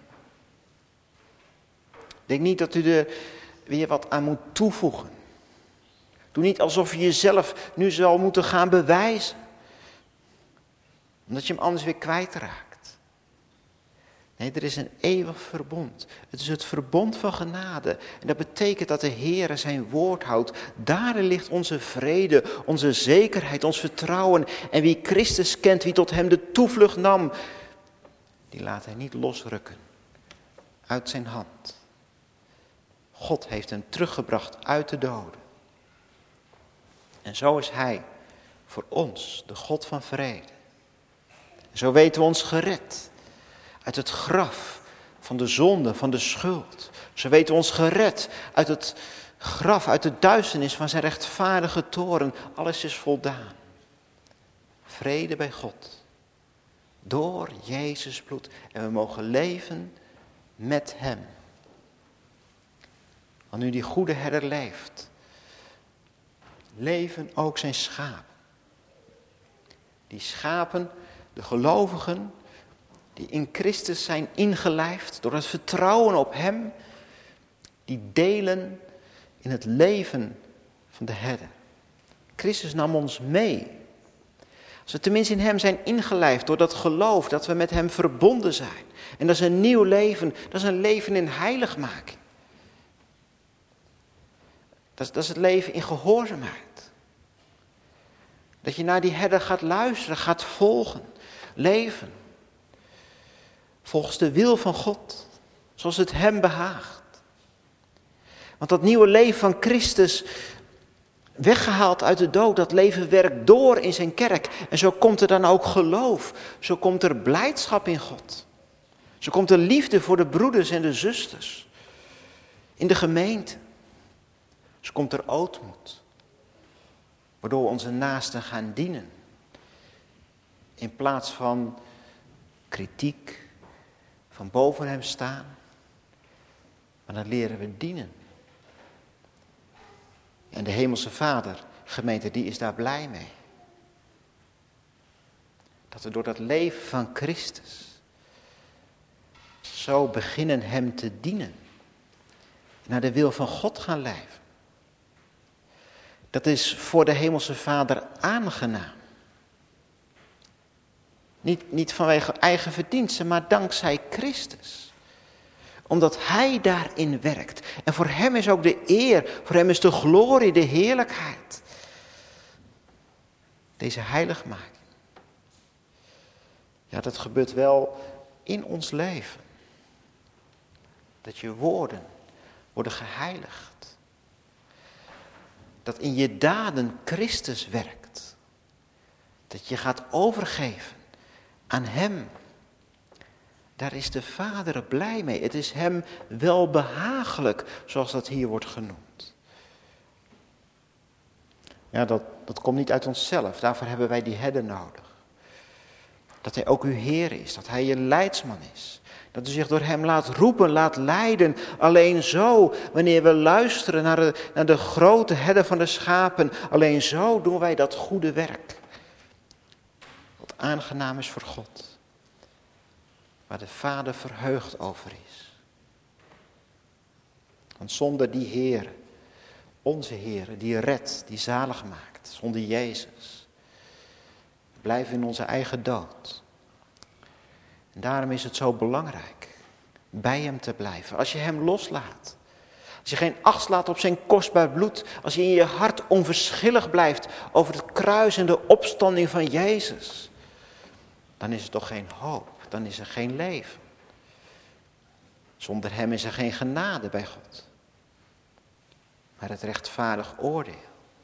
Denk niet dat u er weer wat aan moet toevoegen. Doe niet alsof je jezelf nu zal moeten gaan bewijzen. Omdat je hem anders weer kwijtraakt. Nee, er is een eeuwig verbond. Het is het verbond van genade. En dat betekent dat de Heer zijn woord houdt. Daarin ligt onze vrede, onze zekerheid, ons vertrouwen. En wie Christus kent, wie tot hem de toevlucht nam, die laat hij niet losrukken uit zijn hand. God heeft hem teruggebracht uit de doden. En zo is hij voor ons de God van vrede. Zo weten we ons gered uit het graf van de zonde, van de schuld. Zo weten we ons gered uit het graf, uit de duisternis van zijn rechtvaardige toren. Alles is voldaan. Vrede bij God. Door Jezus bloed. En we mogen leven met hem. Want nu die goede herder leeft, leven ook zijn schapen. Die schapen, de gelovigen, die in Christus zijn ingelijfd door het vertrouwen op hem, die delen in het leven van de herder. Christus nam ons mee. Als we tenminste in hem zijn ingelijfd door dat geloof dat we met hem verbonden zijn. En dat is een nieuw leven, dat is een leven in heiligmaking. Dat is, dat is het leven in gehoorzaamheid. Dat je naar die herder gaat luisteren, gaat volgen, leven. Volgens de wil van God, zoals het hem behaagt. Want dat nieuwe leven van Christus, weggehaald uit de dood, dat leven werkt door in zijn kerk. En zo komt er dan ook geloof, zo komt er blijdschap in God. Zo komt er liefde voor de broeders en de zusters in de gemeente. Zo komt er ootmoed, waardoor we onze naasten gaan dienen. In plaats van kritiek, van boven hem staan. Maar dan leren we dienen. En de Hemelse Vader, gemeente, die is daar blij mee. Dat we door dat leven van Christus zo beginnen hem te dienen. Naar de wil van God gaan leven. Dat is voor de Hemelse Vader aangenaam. Niet, niet vanwege eigen verdiensten, maar dankzij Christus. Omdat hij daarin werkt. En voor hem is ook de eer, voor hem is de glorie, de heerlijkheid. Deze heiligmaking. Ja, dat gebeurt wel in ons leven. Dat je woorden worden geheiligd. Dat in je daden Christus werkt. Dat je gaat overgeven aan hem. Daar is de Vader blij mee. Het is hem wel behagelijk, zoals dat hier wordt genoemd. Ja, dat, dat komt niet uit onszelf. Daarvoor hebben wij die herder nodig. Dat hij ook uw Heer is. Dat hij je leidsman is. Dat u zich door hem laat roepen, laat leiden. Alleen zo, wanneer we luisteren naar de, naar de grote herder van de schapen. Alleen zo doen wij dat goede werk. Wat aangenaam is voor God. Waar de Vader verheugd over is. Want zonder die Heer, onze Heer, die redt, die zalig maakt. Zonder Jezus. Blijven we in onze eigen dood. En daarom is het zo belangrijk bij hem te blijven. Als je hem loslaat. Als je geen acht slaat op zijn kostbaar bloed. Als je in je hart onverschillig blijft over het kruis en de opstanding van Jezus. Dan is er toch geen hoop. Dan is er geen leven. Zonder hem is er geen genade bij God. Maar het rechtvaardig oordeel.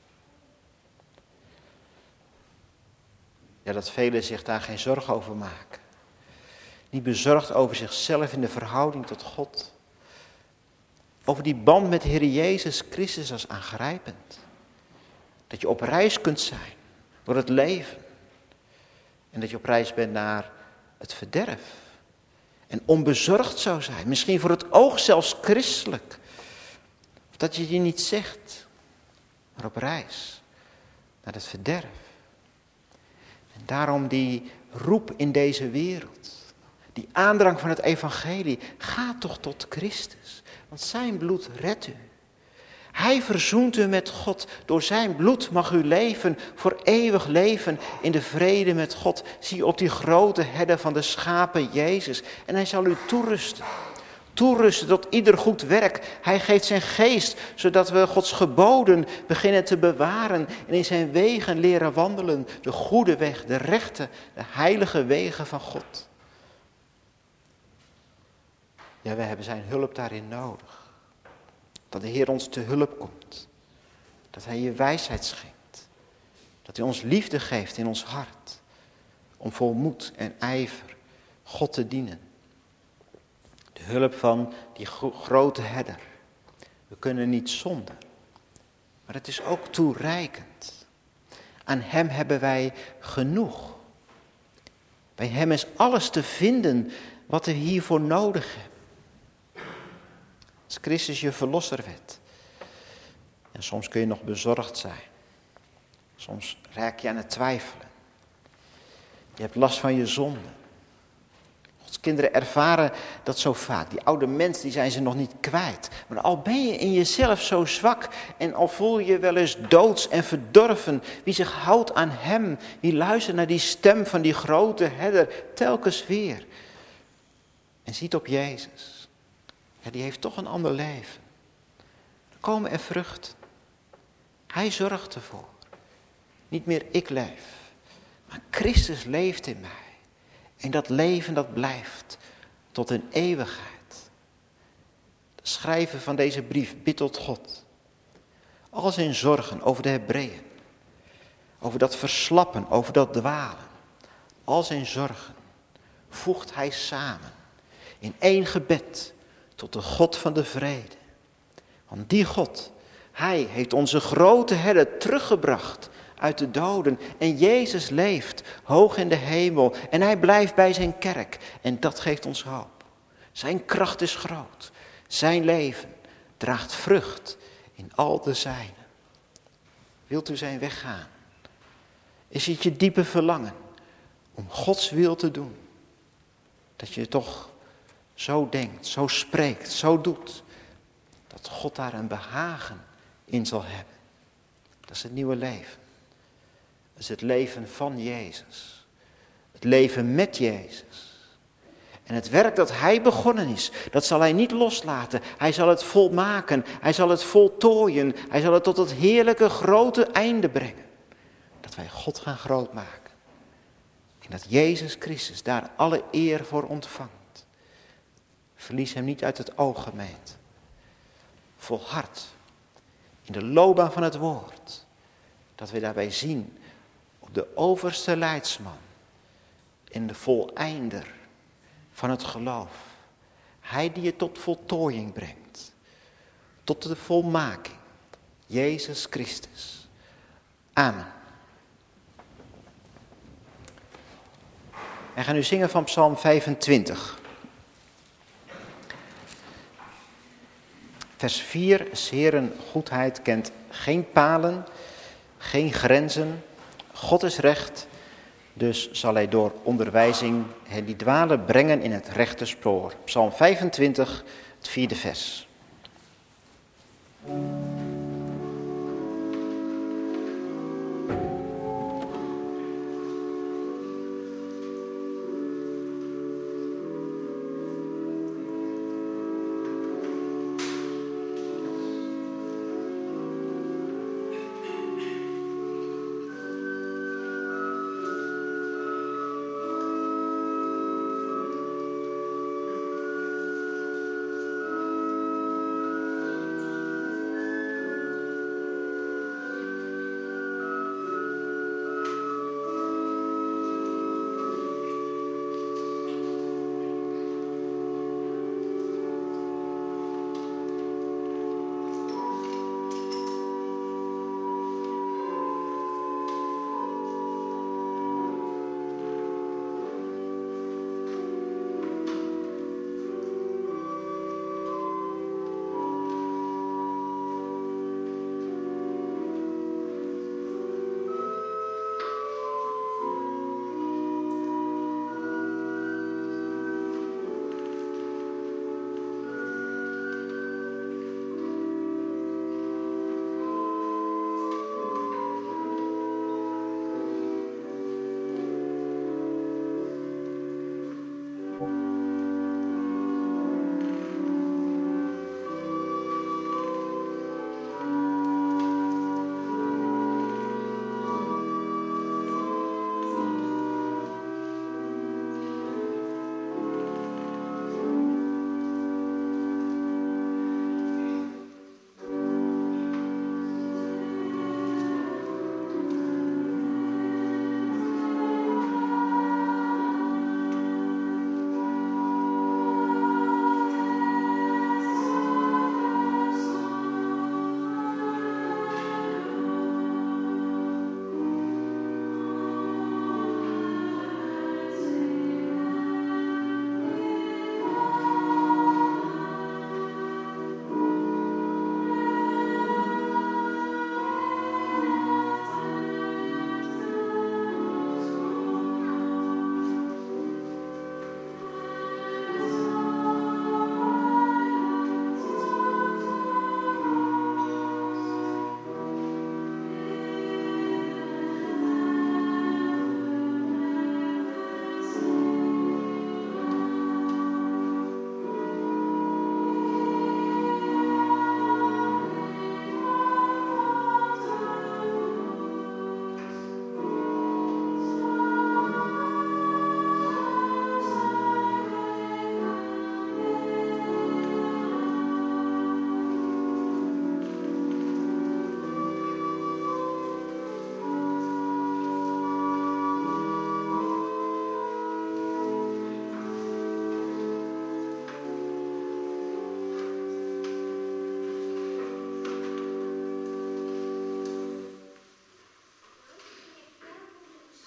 Ja, dat velen zich daar geen zorg over maken. Niet bezorgd over zichzelf in de verhouding tot God. Over die band met de Heer Jezus Christus als aangrijpend. Dat je op reis kunt zijn door het leven. En dat je op reis bent naar het verderf. En onbezorgd zou zijn. Misschien voor het oog zelfs christelijk. Of dat je je niet zegt. Maar op reis naar het verderf. En daarom die roep in deze wereld. Die aandrang van het evangelie. Ga toch tot Christus. Want zijn bloed redt u. Hij verzoent u met God. Door zijn bloed mag u leven. Voor eeuwig leven in de vrede met God. Zie op die grote herder van de schapen Jezus. En hij zal u toerusten. Toerusten tot ieder goed werk. Hij geeft zijn geest. Zodat we Gods geboden beginnen te bewaren. En in zijn wegen leren wandelen. De goede weg, de rechte, de heilige wegen van God. Ja, wij hebben zijn hulp daarin nodig. Dat de Heer ons te hulp komt. Dat hij je wijsheid schenkt. Dat u ons liefde geeft in ons hart. Om vol moed en ijver God te dienen. De hulp van die gro- grote herder. We kunnen niet zonder. Maar het is ook toereikend. Aan hem hebben wij genoeg. Bij hem is alles te vinden wat we hiervoor nodig hebben. Als Christus je verlosser werd. En soms kun je nog bezorgd zijn. Soms raak je aan het twijfelen. Je hebt last van je zonde. Gods kinderen ervaren dat zo vaak. Die oude mensen die zijn ze nog niet kwijt. Maar al ben je in jezelf zo zwak en al voel je je wel eens doods en verdorven. Wie zich houdt aan hem, wie luistert naar die stem van die grote herder telkens weer. En ziet op Jezus. Ja, die heeft toch een ander leven. Dan komen er vruchten. Hij zorgt ervoor. Niet meer ik leef, maar Christus leeft in mij. En dat leven dat blijft tot een eeuwigheid. De schrijver van deze brief bidt tot God. Al zijn zorgen over de Hebreeën. Over dat verslappen, over dat dwalen. Al zijn zorgen voegt hij samen in één gebed tot de God van de vrede. Want die God, hij heeft onze grote herder teruggebracht uit de doden. En Jezus leeft hoog in de hemel. En hij blijft bij zijn kerk. En dat geeft ons hoop. Zijn kracht is groot. Zijn leven draagt vrucht in al de zijnen. Wilt u zijn weg gaan? Is het je diepe verlangen om Gods wil te doen? Dat je toch zo denkt, zo spreekt, zo doet. Dat God daar een behagen in zal hebben. Dat is het nieuwe leven. Dat is het leven van Jezus. Het leven met Jezus. En het werk dat hij begonnen is, dat zal hij niet loslaten. Hij zal het volmaken. Hij zal het voltooien. Hij zal het tot het heerlijke grote einde brengen. Dat wij God gaan grootmaken. En dat Jezus Christus daar alle eer voor ontvangt. Verlies hem niet uit het oog, gemeente. Volhard in de loopbaan van het woord. Dat we daarbij zien op de overste leidsman. In de voleinder van het geloof. Hij die je tot voltooiing brengt. Tot de volmaking. Jezus Christus. Amen. Wij gaan nu zingen van Psalm vijfentwintig. Vers vier, 's Heeren goedheid kent geen palen, geen grenzen. God is recht, dus zal hij door onderwijzing hen die dwalen brengen in het rechte spoor. Psalm vijfentwintig, het vierde vers.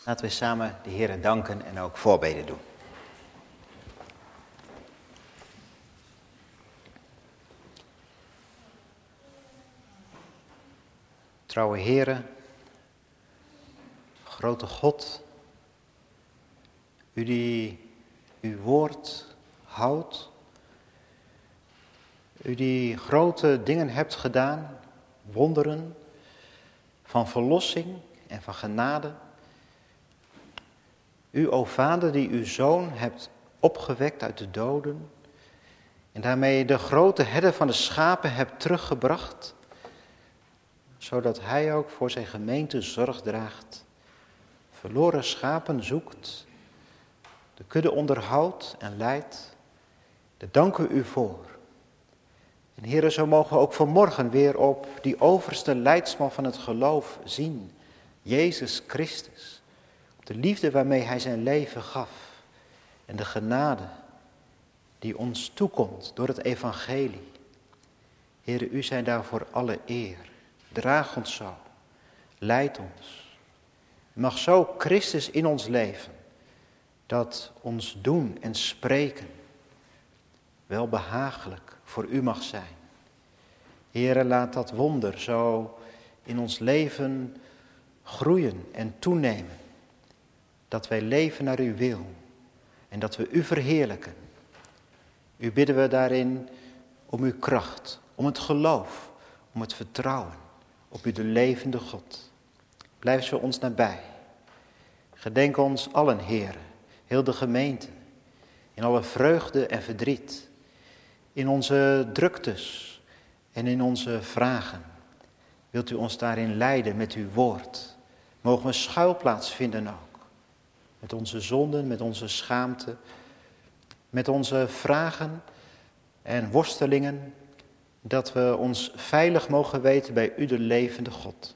Laten we samen de Heere danken en ook voorbeden doen. Trouwe Heere, grote God, u die uw woord houdt, u die grote dingen hebt gedaan, wonderen van verlossing en van genade. U, o Vader, die uw Zoon hebt opgewekt uit de doden en daarmee de grote herder van de schapen hebt teruggebracht, zodat hij ook voor zijn gemeente zorg draagt, verloren schapen zoekt, de kudde onderhoudt en leidt. Daar danken we u voor. En Heere, zo mogen we ook vanmorgen weer op die overste leidsman van het geloof zien, Jezus Christus. De liefde waarmee hij zijn leven gaf en de genade die ons toekomt door het evangelie. Heere, u zij daarvoor alle eer. Draag ons zo, leid ons. Mag zo Christus in ons leven, dat ons doen en spreken wel behagelijk voor u mag zijn. Heere, laat dat wonder zo in ons leven groeien en toenemen. Dat wij leven naar uw wil en dat we u verheerlijken. U bidden we daarin om uw kracht, om het geloof, om het vertrouwen op u de levende God. Blijf zo ons nabij. Gedenk ons allen, Heere, heel de gemeente, in alle vreugde en verdriet, in onze druktes en in onze vragen. Wilt u ons daarin leiden met uw woord? Mogen we schuilplaats vinden ook, met onze zonden, met onze schaamte, met onze vragen en worstelingen, dat we ons veilig mogen weten bij u de levende God.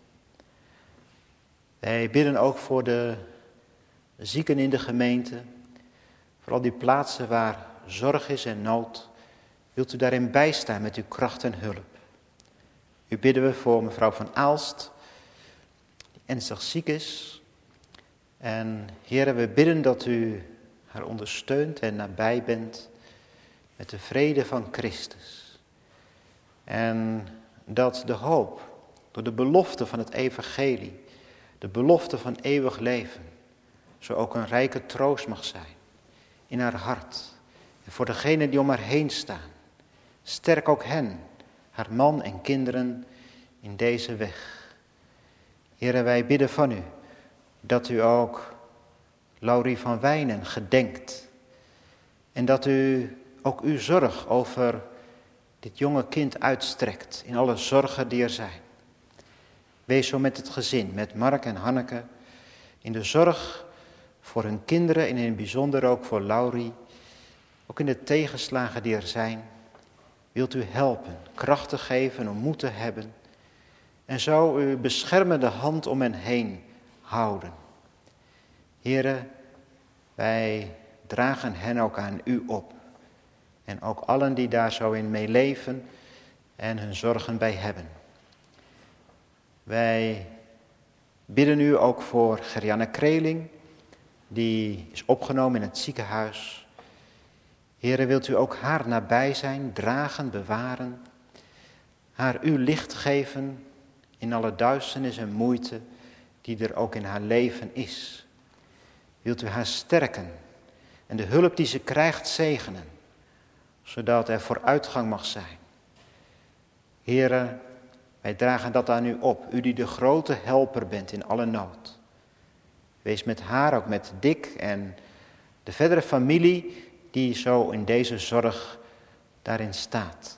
Wij bidden ook voor de zieken in de gemeente, voor al die plaatsen waar zorg is en nood. Wilt u daarin bijstaan met uw kracht en hulp. U bidden we voor mevrouw van Aalst, die ernstig ziek is. En Heere, we bidden dat u haar ondersteunt en nabij bent met de vrede van Christus. En dat de hoop, door de belofte van het evangelie, de belofte van eeuwig leven, zo ook een rijke troost mag zijn in haar hart. En voor degenen die om haar heen staan, sterk ook hen, haar man en kinderen, in deze weg. Heere, wij bidden van u, dat u ook Laurie van Wijnen gedenkt. En dat u ook uw zorg over dit jonge kind uitstrekt in alle zorgen die er zijn. Wees zo met het gezin, met Mark en Hanneke, in de zorg voor hun kinderen en in het bijzonder ook voor Laurie. Ook in de tegenslagen die er zijn, wilt u helpen, krachten geven om moed te hebben. En zo uw beschermende hand om hen heen houden. Heere, wij dragen hen ook aan u op. En ook allen die daar zo in mee leven en hun zorgen bij hebben. Wij bidden u ook voor Gerjanne Kreling, die is opgenomen in het ziekenhuis. Heere, wilt u ook haar nabij zijn, dragen, bewaren, haar uw licht geven in alle duisternis en moeite die er ook in haar leven is. Wilt u haar sterken en de hulp die ze krijgt zegenen, zodat er vooruitgang mag zijn. Heere, wij dragen dat aan u op, u die de grote helper bent in alle nood. Wees met haar, ook met Dick en de verdere familie die zo in deze zorg daarin staat.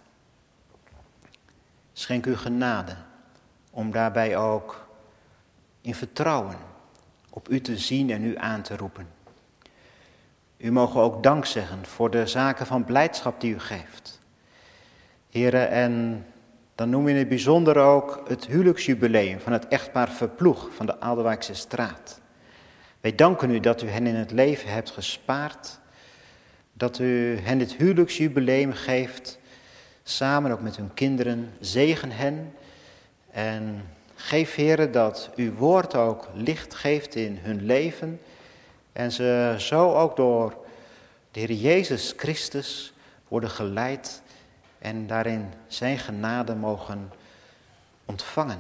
Schenk u genade om daarbij ook in vertrouwen op u te zien en u aan te roepen. U mogen ook dank zeggen voor de zaken van blijdschap die u geeft. Here, en dan noemen we in het bijzonder ook het huwelijksjubileum van het echtpaar Verploeg van de Aalderwijkse straat. Wij danken u dat u hen in het leven hebt gespaard, dat u hen dit huwelijksjubileum geeft, samen ook met hun kinderen. Zegen hen en Geef, Heere, dat uw woord ook licht geeft in hun leven. En ze zo ook door de Heer Jezus Christus worden geleid en daarin zijn genade mogen ontvangen.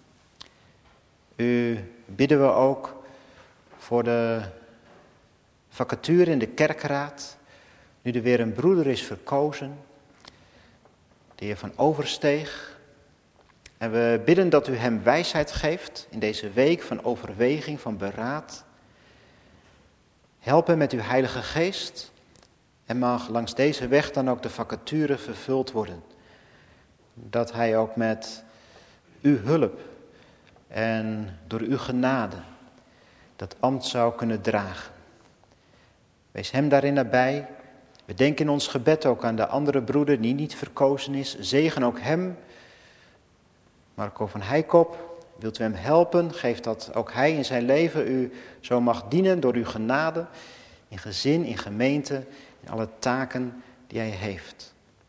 U bidden we ook voor de vacature in de kerkraad, nu er weer een broeder is verkozen, de heer Van Oversteeg. En we bidden dat u hem wijsheid geeft in deze week van overweging, van beraad. Help hem met uw Heilige Geest en mag langs deze weg dan ook de vacature vervuld worden. Dat hij ook met uw hulp en door uw genade dat ambt zou kunnen dragen. Wees hem daarin nabij. We denken in ons gebed ook aan de andere broeder die niet verkozen is. Zegen ook hem. Marco van Heikop, wilt u hem helpen? Geef dat ook hij in zijn leven u zo mag dienen door uw genade. In gezin, in gemeente, in alle taken die hij heeft.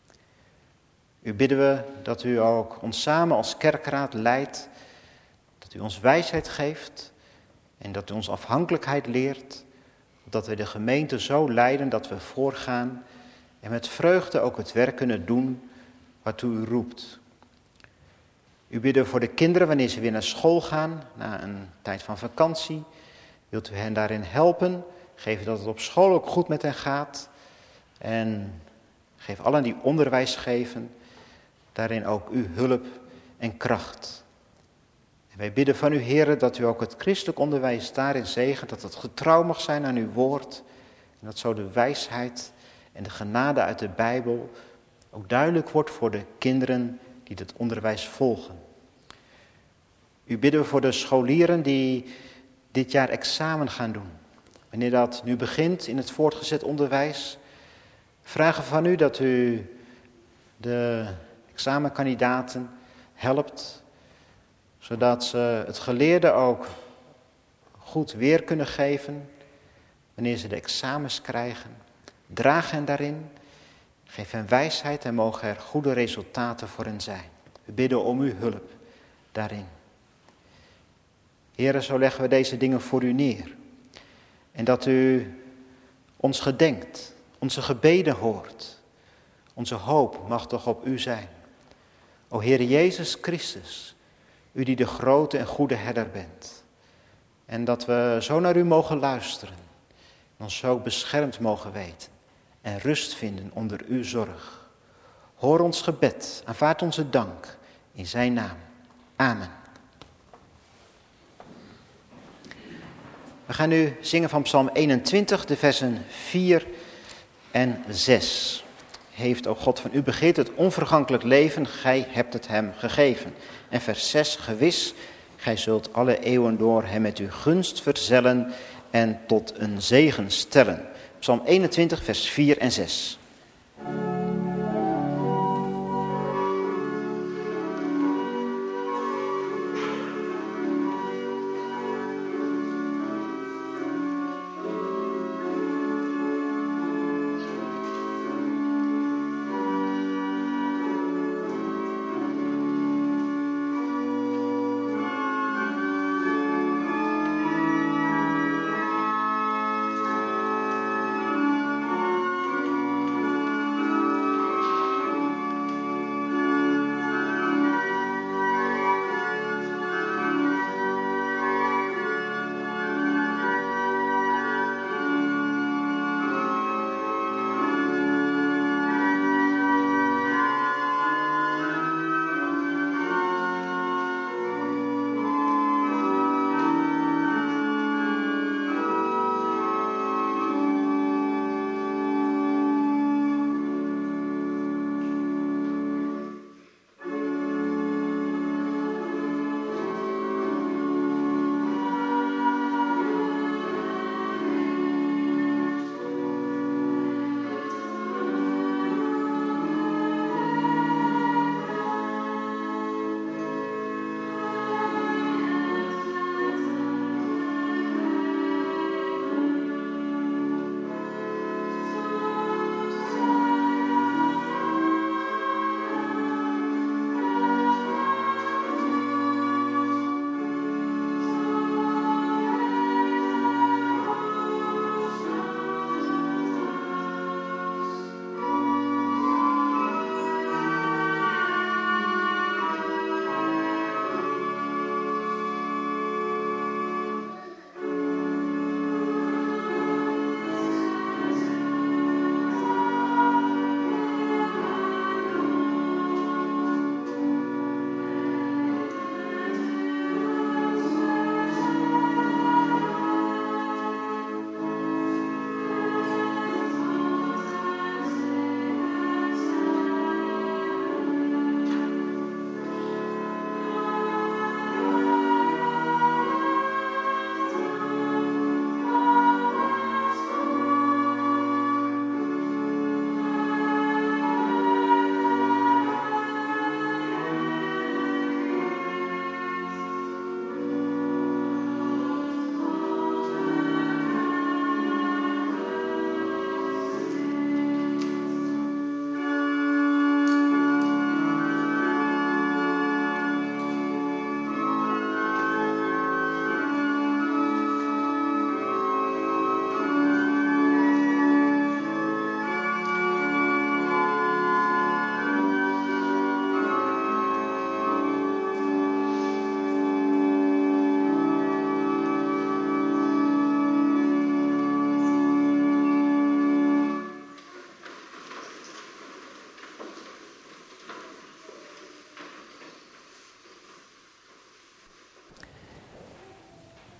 U bidden we dat u ook ons samen als kerkraad leidt. Dat u ons wijsheid geeft. En dat u ons afhankelijkheid leert. Dat we de gemeente zo leiden dat we voorgaan. En met vreugde ook het werk kunnen doen waartoe u roept. U bidden voor de kinderen wanneer ze weer naar school gaan. Na een tijd van vakantie. Wilt u hen daarin helpen. Geef dat het op school ook goed met hen gaat. En geef allen die onderwijs geven. Daarin ook uw hulp en kracht. En wij bidden van u, Heere, dat u ook het christelijk onderwijs daarin zegent. Dat het getrouw mag zijn aan uw woord. En dat zo de wijsheid en de genade uit de Bijbel ook duidelijk wordt voor de kinderen die dit onderwijs volgen. U bidden we voor de scholieren die dit jaar examen gaan doen. Wanneer dat nu begint in het voortgezet onderwijs, vragen van u dat u de examenkandidaten helpt, zodat ze het geleerde ook goed weer kunnen geven wanneer ze de examens krijgen. Draag hen daarin, geef hen wijsheid en mogen er goede resultaten voor hen zijn. We bidden om uw hulp daarin. Heere, zo leggen we deze dingen voor u neer. En dat u ons gedenkt, onze gebeden hoort. Onze hoop mag toch op u zijn. O Heere Jezus Christus, u die de grote en goede herder bent. En dat we zo naar u mogen luisteren. En ons zo beschermd mogen weten. En rust vinden onder uw zorg. Hoor ons gebed, aanvaard onze dank in zijn naam. Amen. We gaan nu zingen van Psalm eenentwintig, de versen vier en zes. Heeft, o God, van u begeerd het onvergankelijk leven, gij hebt het hem gegeven. En vers zes, gewis, gij zult alle eeuwen door hem met uw gunst verzellen en tot een zegen stellen. Psalm eenentwintig, vers vier en zes.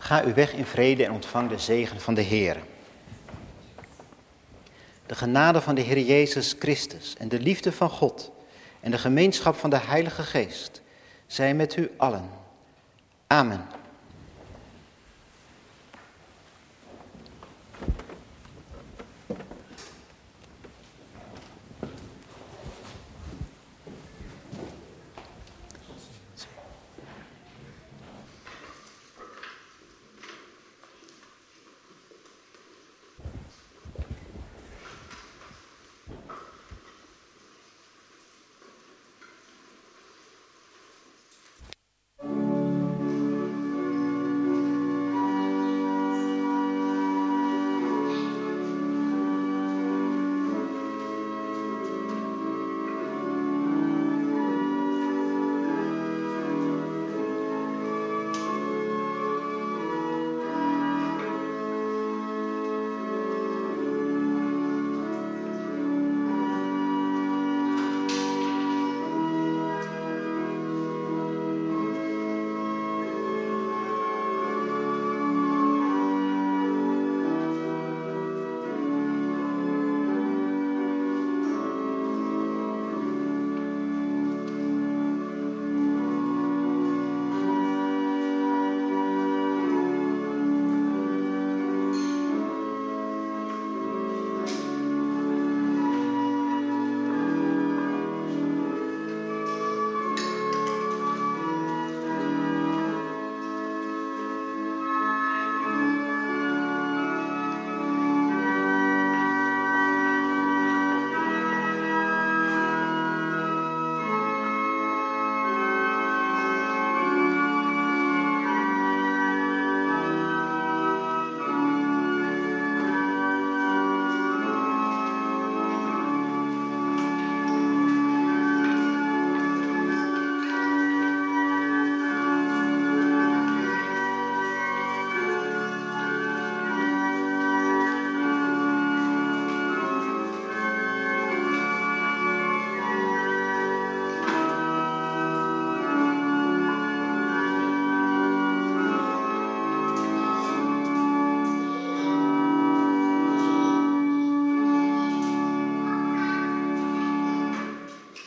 Ga uw weg in vrede en ontvang de zegen van de Heer. De genade van de Heer Jezus Christus en de liefde van God en de gemeenschap van de Heilige Geest zij met u allen. Amen.